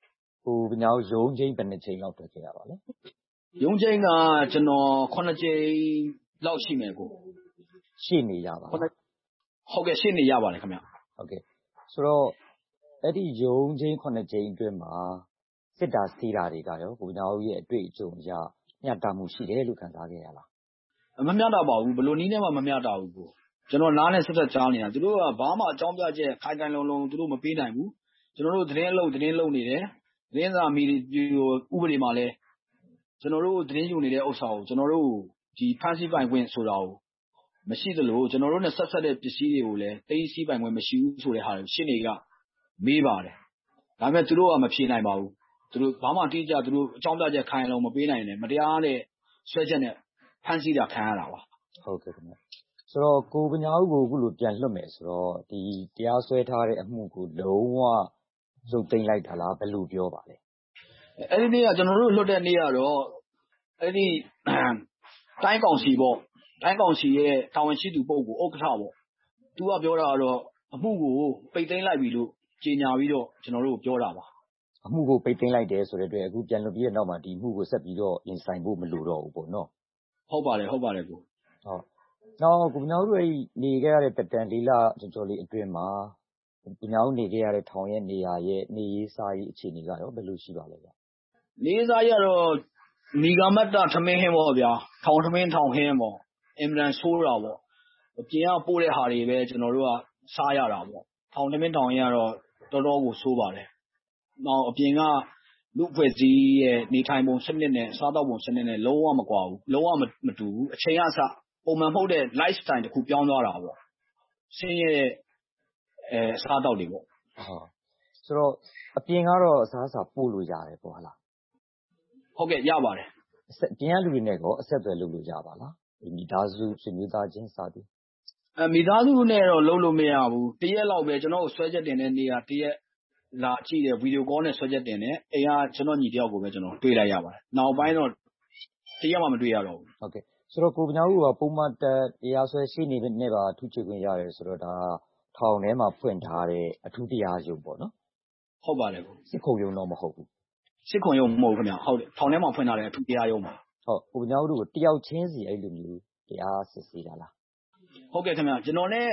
ကိုပညာဦးရုံးချင်းဘယ်နှချိန်လောက်ထွက်ခဲ့ရပါလဲရုံးချင်းကကျွန်တော်9ချိန်လောက်ရှိမယ်ကိုရှေ့နေရပါလားဟုတ်ကဲ့ရှေ့နေရပါတယ်ခင်ဗျဟုတ်ကဲ့ဆိုတော့အဲ့ဒီရုံးချင်း9ချိန်အတွင်းမှာစစ်တာစီးတာတွေကရောကိုပညာဦးရဲ့အတွေ့အကြုံအရမျှတမှုရှိတယ်လို့ခံစားခဲ့ရလားမမျှတပါဘူးဘယ်လိုနည်းနဲ့မှမမျှတဘူးကိုကျွန်တော်နားနဲ့ဆက်ဆက်ကြားနေတာသူတို့ကဘာမှအကြောင်းပြချက်ခိုင်ခိုင်လုံလုံသူတို့မပေးနိုင်ဘူးကျွန်တော်တို့သတင်းလုပ်နေတယ်သတင်းစာမီဒီယာဥပဒေမှာလဲကျွန်တော်တို့သတင်းယူနေတဲ့ဥစ္စာကိုကျွန်တော်တို့ဒီဖန်ဆီးပိုင်ခွင့်ဆိုတာကိုမရှိသလိုကျွန်တော်တို့နဲ့ဆက်ဆက်တဲ့ပစ္စည်းတွေကိုလည်းသိသိပိုင်ခွင့်မရှိဘူးဆိုတဲ့ဟာကိုရှင်းနေကမေးပါတယ်ဒါပေမဲ့သူတို့ကမဖြေနိုင်ပါဘူးသူတို့ဘာမှတိကျသူတို့အကြောင်းပြချက်ခိုင်လုံမပေးနိုင်နဲ့မတရားတဲ့ဆွဲချက်နဲ့ဖန်ဆီးတာခံရတာပါဟုတ်ကဲ့ခင်ဗျဆိုတော့ကိုပညာဦးကိုအခုလိုပြန်လွတ်မယ်ဆိုတော့ဒီတရားစွဲထားတဲ့အမှုကိုလုံးဝရုပ်သိမ်းလိုက်တာလားဘယ်လိုပြောပါလဲအဲ့ဒီနေ့ကကျွန်တော်တို့လွတ်တဲ့နေ့ကတော့အဲ့ဒီတိုင်းကောင်စီပေါ့တိုင်းကောင်စီရဲ့တာဝန်ရှိသူပုဂ္ဂိုလ်ဥက္ကဋ္ဌပေါ့သူကပြောတာကတော့အမှုကိုပိတ်သိမ်းလိုက်ပြီလို့ကြေညာပြီးတော့ကျွန်တော်တို့ပြောတာပါအမှုကိုပိတ်သိမ်းလိုက်တယ်ဆိုတဲ့အတွက်အခုပြန်လွတ်ပြီးတဲ့နောက်မှာဒီမှုကိုဆက်ပြီးတော့ရင်ဆိုင်ဖို့မလိုတော့ဘူးပေါ့နော်ဟုတ်ပါတယ်ကိုဟုတ်နောက်ကိုပညာဦးတို့နေခဲ့ရတဲ့တက်တန်၄လကျော်လေးအတွင်းမှာပညာဦးနေခဲ့ရတဲ့ထောင်ရဲ့နေရာရဲ့နေရေးစားရေးအခြေအနေကရောဘယ်လိုရှိပါလဲဗျနေစားရတော့မိဂမတ္တထမင်းဟင်းပေါ့ဗျာထောင်ထမင်းထောင်ဟင်းပေါ့အင်မတန်ဆိုးတာပေါ့ပြင်ကပို့တဲ့ဟာတွေပဲကျွန်တော်တို့ကစားရတာပေါ့ထောင်ထမင်းထောင်ဟင်းကတော့တော်တော်ကိုဆိုးပါတယ်နောက်အပြင်ကလူဖွဲ့စည်းရဲ့နေထိုင်ပုံစနစ်နဲ့စားတော့ပုံစနစ်နဲ့လုံးဝမကွာဘူးလုံးဝမတူဘူးအချိန်အစပုံမှန်မဟုတ်တဲ့ lifestyle တခုပြောင်းသွားတာပေါ့ဆင်းရဲစားတော့တွေပေါ့ဆိုတော့အပြင်ကတော့အစားအစာပို့လို့ရတယ်ပေါ့ဟုတ်လားဟုတ်ကဲ့ရပါတယ်အပြင်ကလူတွေနဲ့ကောအဆက်အသွယ်လုပ်လို့ရပါလားမိသားစုဆွေမျိုးသားချင်းစသည်မိသားစုနဲ့တော့လုပ်လို့မရဘူးတရက်လောက်ပဲကျွန်တော်ဆွဲချက်တင်တဲ့နေရာတရက်လာကြည့်တယ်ဗီဒီယိုကောနဲ့ဆွဲချက်တင်တယ်အိမ်ကကျွန်တော်ညီတယောက်ကိုပဲကျွန်တော်တွေ့လိုက်ရပါတယ်နောက်ပိုင်းတော့တရက်မှမတွေ့ရတော့ဘူးဟုတ်ကဲ့ဆိုတော့ကိုပညာဦးကပုံမှန်တရားစွဲရှိနေပါထူးချွေခွင့်ရတယ်ဆိုတော့ဒါထောင်ထဲမှာဖွင့်ထားတဲ့အထူးတရားရုံးပေါ့နော်ဟုတ်ပါတယ်ကိုစစ်ခုံရုံးတော့မဟုတ်ဘူးစစ်ခုံရုံးမဟုတ်ခင်ဗျဟုတ်တယ်ထောင်ထဲမှာဖွင့်ထားတဲ့အထူးတရားရုံးပါဟုတ်ကိုပညာဦးတို့ကိုတယောက်ချင်းစီအဲ့လိုမျိုးတရားစစ်ဆေးတာလားဟုတ်ကဲ့ခင်ဗျကျွန်တော်နဲ့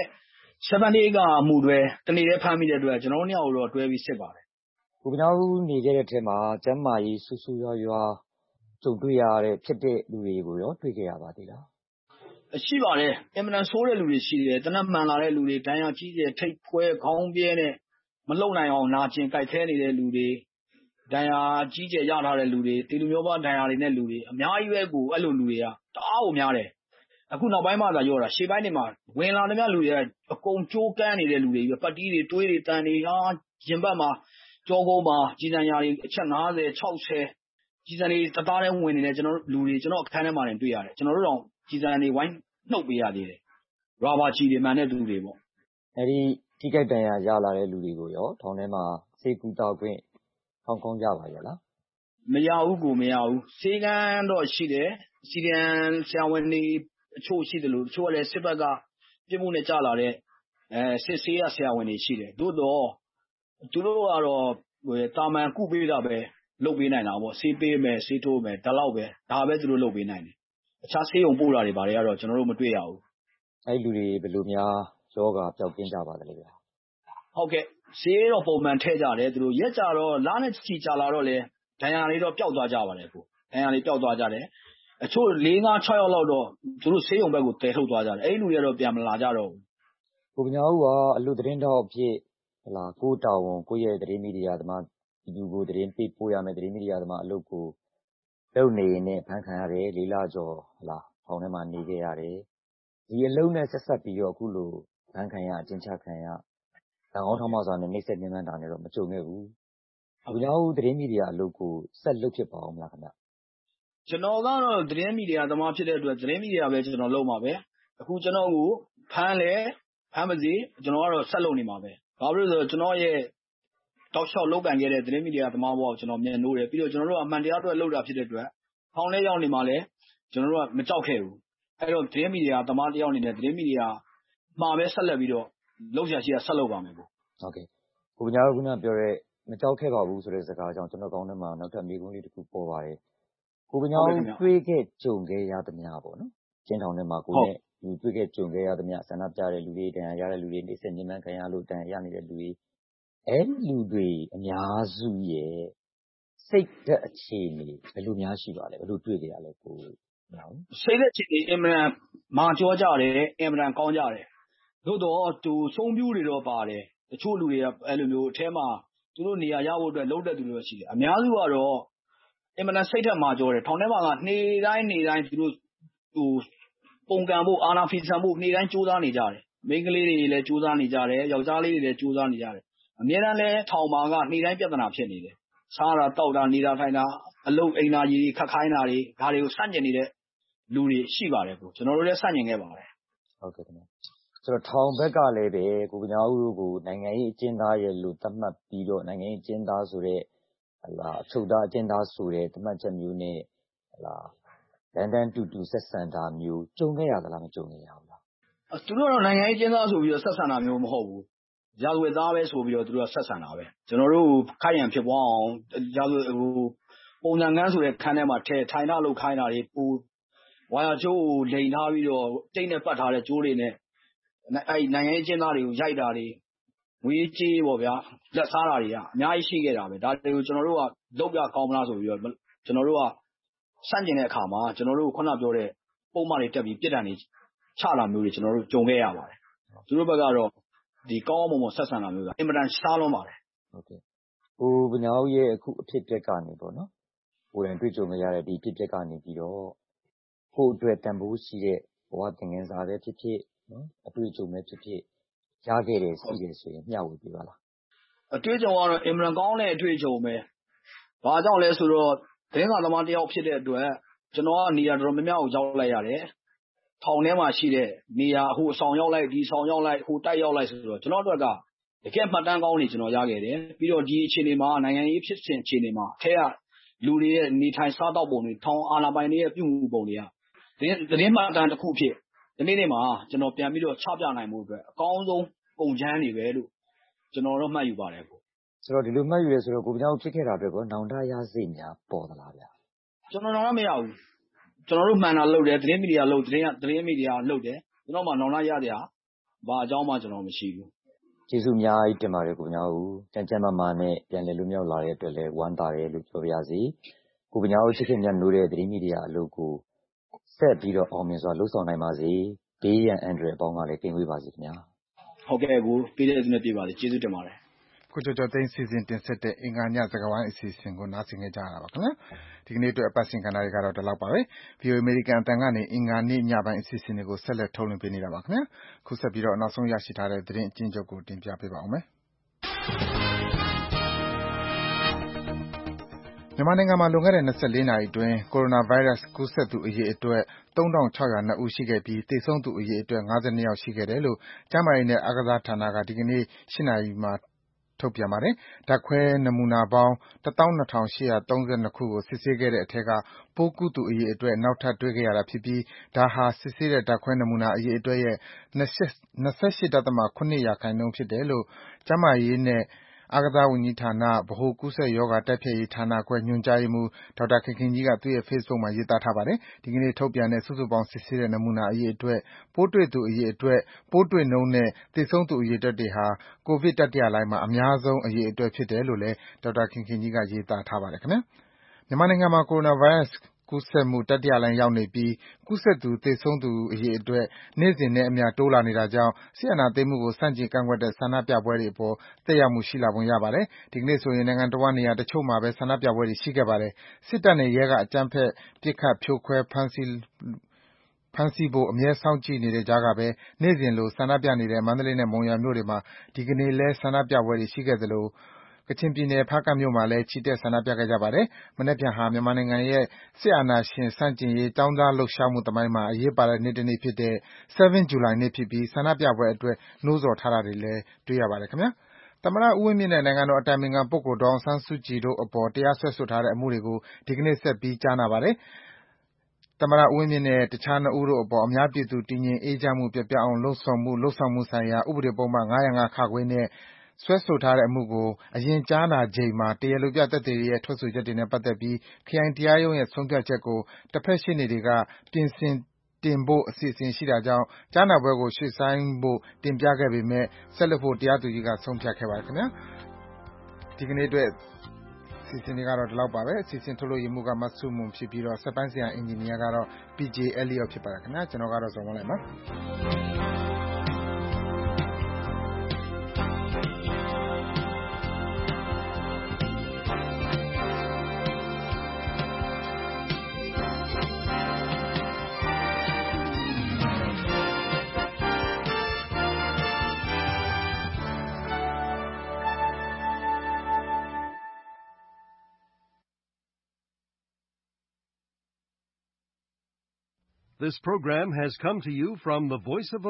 7 day ကအမှုတွဲတနေ့တည်းဖမ်းမိတဲ့အတွက်ကျွန်တော်တို့ညောင်တော့တွဲပြီးစစ်ပါတယ်ကိုပညာဦးနေခဲ့တဲ့ထဲမှာကျမ်းမာရေးဆူဆူရွာကြုံတွေ့ရတဲ့ဖြစ်တဲ့လူတွေကိုရောတွေ့ခဲ့ရပါသေးလားရှိပါတယ်အင်မတန်ဆိုးတဲ့လူတွေရှိတယ်တနက်မှန်လာတဲ့လူတွေတန်ရာကြီးတဲ့ထိတ်ဖွဲခေါင်းပြဲနဲ့မလုံနိုင်အောင်နာကျင်ကြိုက်ခဲနေတဲ့လူတွေတန်ရာကြီးကျယ်ရထားတဲ့လူတွေတီလူမျိုးပါတန်ရာတွေနဲ့လူတွေအများကြီးပဲကိုအဲ့လိုလူတွေကတအားကိုများတယ်အခုနောက်ပိုင်းမှသာရောတာရှေ့ပိုင်းတွေမှာဝင်လာတဲ့များလူတွေကအကုန်ကြိုးကန်းနေတဲ့လူတွေပဲပတ်တီးတွေတွေးတွေတန်တွေဟာရင်ဘတ်မှာကြောကုန်းမှာကြီးစံရာတွေအချက်50 60ကြီးစံတွေတသားနဲ့ဝင်နေတဲ့ကျွန်တော်လူတွေကျွန်တော်အခန်းထဲမှာနေတွေ့ရတယ်ကျွန်တော်တို့တော့ကြီးစံတွေဝိုင်းနှုတ်ပေးရသေးတယ်ရာဘာကြီးတွေမှန်တဲ့လူတွေပေါ့အဲ့ဒီထိခိုက်ဒဏ်ရာရလာတဲ့လူတွေကိုရောထောင်ထဲမှာစေကူတောက်ခွင့်ထောင်ကောင်းကြပါရဲ့လားမရဘူးကိုမရဘူးစေကန်းတော့ရှိတယ်စီရန်ဆရာဝန်တွေအချို့ရှိတယ်လို့တချို့ကလည်းစစ်ဘက်ကပြစ်မှုနဲ့ကြာလာတဲ့စစ်ဆေးရဆရာဝန်တွေရှိတယ်သို့တော့သူတို့ကတော့တာမန်ကုပေးတာပဲလုပ်ပေးနိုင်တာပေါ့ဆေးပေးမယ်ဆေးထိုးမယ်ဒါလောက်ပဲဒါပဲသူတို့လုပ်ပေးနိုင်တယ်အခြားဆေးရုံပို့တာတွေဘာတွေကတော့ကျွန်တော်တို့မတွေ့ရဘူးအဲ့လူတွေဘယ်လိုများယောဂပျောက်ကင်းကြပါသလဲဗျာဟုတ်ကဲ့ဆေးတော့ပုံမှန်ထည့်ကြတယ်သူတို့ရက်ကြတော့လနဲ့ချီကြာလာတော့လေဒဏ်ရာတွေတော့ပျောက်သွားကြပါတယ်ကိုဒဏ်ရာတွေပျောက်သွားကြတယ်အချို့4 5 6ယောက်လောက်တော့သူတို့ဆေးရုံဘက်ကိုတည်ထုတ်သွားကြတယ်အဲ့လူတွေကတော့ပြန်မလာကြတော့ဘူးကိုပညာဦးကအလူသတင်းတောက်အဖြစ်ဟလာကိုတာဝန်ကိုရဲ့သတင်းမီဒီယာသမားဒီလူကိုသတင်းပေးပို့ရမယ်သတင်းမီဒီယာသမားအလုပ်ကိုလုပ်နေရင်ဖန်ခံရတယ်4 လကျော်ဟလာထောင်ထဲမှာနေခဲ့ရတယ်ဒီအလုံးနဲ့ဆက်ဆက်ပြီးတော့အခုလိုဖန်ခံရအကျဉ်းချခံရတန်ကောင်းထောင်းမစွာနဲ့နှိမ့်ဆက်ညှဉ်းပန်းတာနဲ့တော့မကြုံခဲ့ဘူးကိုပညာဦးသတင်းမီဒီယာအလုပ်ကိုဆက်လုပ်ဖြစ်ပါအောင်မလားခင်ဗျကျွန်တော်ကတော့သတင်းမီဒီယာသမားဖြစ်တဲ့အတွက်သတင်းမီဒီယာပဲကျွန်တော်လုပ်မှာပဲအခုကျွန်တော်ကိုဖမ်းမစီကျွန်တော်ကတော့ဆက်လုပ်နေမှာပဲဘာဖြစ်လို့လဲဆိုတော့ကျွန်တော်ရဲ့တောက်လျှောက်လုပ်ကန်ခဲ့တဲ့သတင်းမီဒီယာသမားဘောကိုကျွန်တော်မြင်လို့တယ်ပြီးတော့ကျွန်တော်တို့အမှန်တရားအတွက်လုပ်တာဖြစ်တဲ့အတွက်ထောင်ထဲရောက်နေမှာလဲကျွန်တော်တို့ကမကြောက်ခဲ့ဘူးအဲ့တော့သတင်းမီဒီယာသမားတယောက်အနေနဲ့သတင်းမီဒီယာမှာပဲဆက်လက်ပြီးတော့လုပ်ရရှိတာဆက်လုပ်ပါမယ်ဟုတ်ကဲ့ကိုပညာဦးကပြောတဲ့မကြောက်ခဲ့ပါဘူးဆိုတဲ့စကားကြောင့်ကျွန်တော်ခေါင်းထဲမှာနောက်ထပ်မေးခွန်းလေးတစ်ခုပေါ်ပါတယ်ကိုပညာဦးတွေးခဲ့ကြုံခဲ့ရသမျှပေါ့နော်ကျင်းထောင်ထဲမှာကိုနဲ့လူတွေးခဲ့ကြုံခဲ့ရသမျှဆန္ဒပြတဲ့လူတွေတရားရတဲ့လူတွေနေဆက်ညှဉ်းပန်းခံရလို့တရားရနေတဲ့လူတွေအဲ့လူတွေအများစုရဲ့စိတ်ဓာတ်အခြေအနေဘယ်လိုများရှိပါလဲဘယ်လိုတွေ့ကြရလဲကိုစိတ်ဓာတ်အခြေအနေအင်မတန်မာကျောကြတယ်အင်မတန်ကောင်းကြတယ်သို့တော့သူဆုံးပြူးတွေတော့ပါတယ်တချို့လူတွေကအဲ့လိုမျိုးအထဲမှာသူတို့နေရာရဖို့အတွက်လှုပ်တဲ့သူတွေရှိတယ်အများစုကတော့အင်မတန်စိတ်ဓာတ်မာကျောတယ်ထောင်ထဲမှာကနေတိုင်းသူတို့ပုံကံဖို့အာနာဖီဆန်ဖို့နေတိုင်းစူးစမ်းနေကြတယ်မိန်းကလေးတွေလည်းစူးစမ်းနေကြတယ်ယောက်ျားလေးတွေလည်းစူးစမ်းနေကြတယ်အများအားလည်းထောင်မှာကနေတိုင်းပြဿနာဖြစ်နေတယ်စားတာတောက်တာနေတာထိုင်တာအလုပ်အိမ်သာကြီးခက်ခိုင်းတာတွေဒါတွေကိုစန့်ကျင်နေတဲ့လူတွေရှိပါတယ်ကိုကျွန်တော်တို့လည်းစန့်ကျင်ခဲ့ပါတယ်ဟုတ်ကဲ့ခင်ဗျဆိုတော့ထောင်ဘက်ကလည်းပဲကိုပညာဦးတို့ကိုနိုင်ငံရေးအကျဉ်းသားရဲ့လို့သတ်မှတ်ပြီးတော့နိုင်ငံရေးအကျဉ်းသားဆိုတဲ့ဟလာအချုပ်သားအကျဉ်းသားဆိုတဲ့သတ်မှတ်ချက်မျိုးနဲ့ဟလာလန်ဒန်တူဆက်ဆံတာမျိုးကြုံခဲ့ရသလားမကြုံခဲ့ရဘူးလားသူတို့ကတော့နိုင်ငံရေးအကျဉ်းသားဆိုပြီးတော့ဆက်ဆံတာမျိုးမဟုတ်ဘူးရာဇဝတ်သားပဲဆိုပြီးတော့သူတို့ကဆက်ဆံတာပဲကျွန်တော်တို့ခိုက်ရန်ဖြစ်ပွားအောင်ရာဇဝတ်ပုံစံကန်းဆိုတဲ့ခန်းထဲမှာထဲထိုင်တာလောက်ခိုင်းတာတွေပူဝါယာကျိုးကိုလိန်ထားပြီးတော့တိတ်နဲ့ပတ်ထားတဲ့ကျိုးတွေနဲ့အဲ့နိုင်ငံရေးကျင်းသားတွေကိုရိုက်တာတွေငွေကြေးပေါ့ဗျာလက်စားတာတွေကအများကြီးရှိခဲ့တာပဲဒါတွေကိုကျွန်တော်တို့ကလုပ်ပြကောင်းမလားဆိုပြီးတော့ကျွန်တော်တို့ကစန့်ကျင်တဲ့အခါမှာကျွန်တော်တို့ခုနပြောတဲ့ပုံမှန်တွေတက်ပြီးပြစ်ဒဏ်တွေချလာမျိုးတွေကျွန်တော်တို့ကြုံခဲ့ရပါတယ်သူတို့ဘက်ကတော့ဒီကောင်းအောင်မဆက်ဆံတာမျိုးကအင်မတန်ရှားလွန်းပါတယ်ဟုတ်ကဲ့ဟိုပညာဦးရဲ့အခုအဖြစ်အပျက်ကနေပေါ့နော်ကိုယ်တိုင်တွေ့ကြုံခဲ့ရတဲ့ဒီဖြစ်ပျက်ကနေပြီးတော့ကိုယ်အတွက်တန်ဖိုးရှိတဲ့ဘဝသင်ခန်းစာပဲဖြစ်ဖြစ်နော်အတွေ့အကြုံပဲဖြစ်ဖြစ်ရခဲ့တယ်ရှိတယ်ဆိုရင်မျှဝေပြပါလားအတွေ့အကြုံကတော့အင်မတန်ကောင်းတဲ့အတွေ့အကြုံပဲဘာကြောင့်လဲဆိုတော့သတင်းစာသမားတယောက်ဖြစ်တဲ့အတွက်ကျွန်တော်ကနေရာတော်တော်များများကိုရောက်လိုက်ရတယ်ထောင်ထဲမှာရှိတဲ့နေရာဟိုအဆောင်ရောက်လိုက်ဒီဆောင်ရောက်လိုက်ဟိုတိုက်ရောက်လိုက်ဆိုတော့ကျွန်တော်တို့ကတကယ်မှတ်တမ်းကောင်းနေကျွန်တော်ရခဲ့တယ်ပြီးတော့ဒီအခြေအနေမှာနိုင်ငံရေးဖြစ်စဉ်အခြေအနေမှာအထက်ကလူတွေရဲ့နေထိုင်စားတောက်ပုံတွေထောင်အာဏာပိုင်တွေရဲ့ပြုမှုပုံတွေကသတင်းမှတ်တမ်းတစ်ခုဖြစ်ဒီနေ့မှာကျွန်တော်ပြန်ပြီးတော့ချပြနိုင်မှုအတွက်အကောင်းဆုံးပုံချမ်းတွေပဲလို့ကျွန်တော်တို့မှတ်ယူပါတယ်ကိုဆိုတော့ဒီလိုမှတ်ယူရဲဆိုတော့ကိုပညာဦးဖြစ်ခဲ့တာအတွက်ကောနောင်တရစိတ်များပေါ်သလားဗျာကျွန်တော်တော့မရဘူးကျွန်တော်တို့မှန်တာလုပ်တယ်သတင်းမီဒီယာလုပ်သတင်းမီဒီယာလုပ်တယ်ကျွန်တော်မှနောင်တရရဘာအကြောင်းမှကျွန်တော်မရှိဘူးကျေးဇူးအများကြီးတင်ပါတယ်ကိုပညာဦးကျန်းမာနဲ့ပြန်လည်လွတ်မြောက်လာတဲ့အတွက်လည်းဝမ်းသာတယ်လို့ပြောပါရစေကိုပညာဦးချစ်ခင်မြတ်နိုးတဲ့သတင်းမီဒီယာအလုပ်ကိုဆက်ပြီးတော့အောင်မြင်စွာလှုပ်ဆောင်နိုင်ပါစေဘေးရန်အန္တရာယ်အပေါင်းကလည်းကင်းဝေးပါစေခင်ဗျာဟုတ်ကဲ့ကိုပေးတဲ့သူနဲ့ပြပါစေကျေးဇူးတင်ပါတယ်ကိုကျော်ကျော်သိန်းစီစဉ်တင်ဆက်တဲ့အင်္ဂါညစကားဝိုင်းအစီအစဉ်ကိုနားဆင်ကြကြရတာပါခင်ဗျာဒီကနေ့အတွက်အပတ်စဉ်ကဏ္ဍတွေကတော့ဒီလောက်ပါပဲ VOA American အတန်ကနေအင်္ဂါနေ့ညပိုင်းအစီအစဉ်တွေကိုဆက်လက်ထုတ်လွှင့်ပေးနေတာပါခင်ဗျာခုဆက်ပြီးတော့နောက်ဆုံးရရှိထားတဲ့သတင်းအကျဉ်းချုပ်ကိုတင်ပြပေးပါဦးမယ်မြန်မာနိုင်ငံမှာလွန်ခဲ့တဲ့24နာရီအတွင်းကိုရိုနာဗိုင်းရပ်စ်ကူးစက်သူအရေအတွက်3602ဦးရှိခဲ့ပြီးသေဆုံးသူအရေအတွက်52ယောက်ရှိခဲ့တယ်လို့ကျန်းမာရေးနဲ့အားကစားဌာနကဒီကနေ့8နာရီမှာထုတ်ပြန်ပါတယ်။ဓာတ်ခွဲနမူနာပေါင်း12832ခုကိုစစ်ဆေးခဲ့တဲ့အထက်ကပိုးကူးသူအရေအတွက်နောက်ထပ်တွေ့ခဲ့ရတာဖြစ်ပြီးဒါဟာစစ်ဆေးတဲ့ဓာတ်ခွဲနမူနာအရေအတွက်ရဲ့28.7% ဖြစ်တယ်လို့ကျန်းမာရေးနဲ့အားကစားဝန်ကြီးဌာနဗဟိုကူးစက်ရောဂါတိုက်ဖျက်ရေးဌာနခွဲညွှန်ကြားရေးမှူးဒေါက်တာခင်ခင်ကြီးကသူ့ရဲ့ Facebook မှာရေးသားထားပါတယ်။ဒီကနေ့ထုတ်ပြန်တဲ့စုစုပေါင်းစစ်ဆေးတဲ့နမူနာအရေအတွက်ပိုးတွေ့သူအရေအတွက်ပိုးတွေ့နှုန်းနဲ့သေဆုံးသူအရေအတွက်တွေဟာကိုဗစ်တတိယလှိုင်းမှာအများဆုံးအရေအတွက်ဖြစ်တယ်လို့လည်းဒေါက်တာခင်ခင်ကြီးကရေးသားထားပါတယ်ခင်ဗျာ။မြန်မာနိုင်ငံမှာကိုရိုနာဗိုင်းရပ်စ်ကူးစက်မှုတတိယလှိုင်းရောက်နေပြီးကူးစက်သူသေဆုံးသူအရေအတွက်နေ့စဉ်နဲ့အမျှတိုးလာနေတာကြောင့်စစ်အာဏာသိမ်းမှုကိုဆန့်ကျင်ကန့်ကွက်တဲ့ဆန္ဒပြပွဲတွေအပေါ်သက်ရောက်မှုရှိလာပုံရပါတယ်။ဒီကနေ့ဆိုရင်နိုင်ငံတော်နေရာတချို့မှာပဲဆန္ဒပြပွဲတွေရှိခဲ့ပါတယ်။စစ်တပ်နဲ့ရဲကအကြမ်းဖက်ပစ်ခတ်ဖြိုခွဲဖမ်းဆီးဖို့အမြဲစောင့်ကြည့်နေတဲ့ကြားကပဲနေ့စဉ်လိုဆန္ဒပြနေတဲ့မန္တလေးနဲ့မုံရွာမြို့တွေမှာဒီကနေ့လည်းဆန္ဒပြပွဲတွေရှိခဲ့သလိုကချင်ပြည်နယ်ဖားကန့်မြို့မှာလည်းချီတက်ဆန္ဒပြခဲ့ကြပါတယ်။မနက်ဖြန်ဟာမြန်မာနိုင်ငံရဲ့စစ်အာဏာရှင်ဆန့်ကျင်ရေးကျောင်းသားလှုပ်ရှားမှုသမိုင်းမှာအရေးပါတဲ့နေ့တနေ့ဖြစ်တဲ့7 July နေ့ဖြစ်ပြီးဆန္ဒပြပွဲအတွက်နှိုးဆော်ထားတာတွေလည်းတွေ့ရပါတယ်ခင်ဗျာ။သမ္မတဦးဝင်းမြင့်နဲ့နိုင်ငံတော်အတိုင်ပင်ခံပုဂ္ဂိုလ်ဒေါ်အောင်ဆန်းစုကြည်တို့အပေါ်တရားစွဲဆိုထားတဲ့အမှုတွေကိုဒီကနေ့ဆက်ပြီးကြားနာပါတယ်။သမ္မတဦးဝင်းမြင့်နဲ့တခြား2ဦးတို့အပေါ်အများပြည်သူတည်ငြိမ်အေးချမ်းမှုပျက်ပြားအောင်လုပ်ဆောင်မှုဆိုင်ရာဥပဒေပုဒ်မ505(ခ)နဲ့စွဲဆိုထားတဲ့အမှုကိုအရင်ကြားနာချိန်မှာတရားလိုပြသက်သေတွေရဲ့ထွက်ဆိုချက်တွေနဲ့ပတ်သက်ပြီးခရိုင်တရားရုံးရဲ့ဆုံးဖြတ်ချက်ကိုတစ်ဖက်ရှေ့နေတွေကပြင်ဆင်တင်ဖို့အစီအစဉ်ရှိတာကြောင့်ကြားနာပွဲကိုရွှေ့ဆိုင်းဖို့တင်ပြခဲ့ပေမဲ့ဆက်လုပ်ဖို့တရားသူကြီးကဆုံးဖြတ်ခဲ့ပါတယ်ခင်ဗျာဒီကနေ့အတွက်စီစဉ်နေကတော့ဒီလောက်ပါပဲအစီအစဉ်ထုတ်လို့ရမှုကမဆုမွန်ဖြစ်ပြီးတော့စက်ပိုင်းဆိုင်ရာအင်ဂျင်နီယာကတော့ PJ Elliot ဖြစ်ပါတယ်ခင်ဗျာကျွန်တော်ကတော့ဇော်မွန်လိုက်ပါ This program has come to you from the Voice of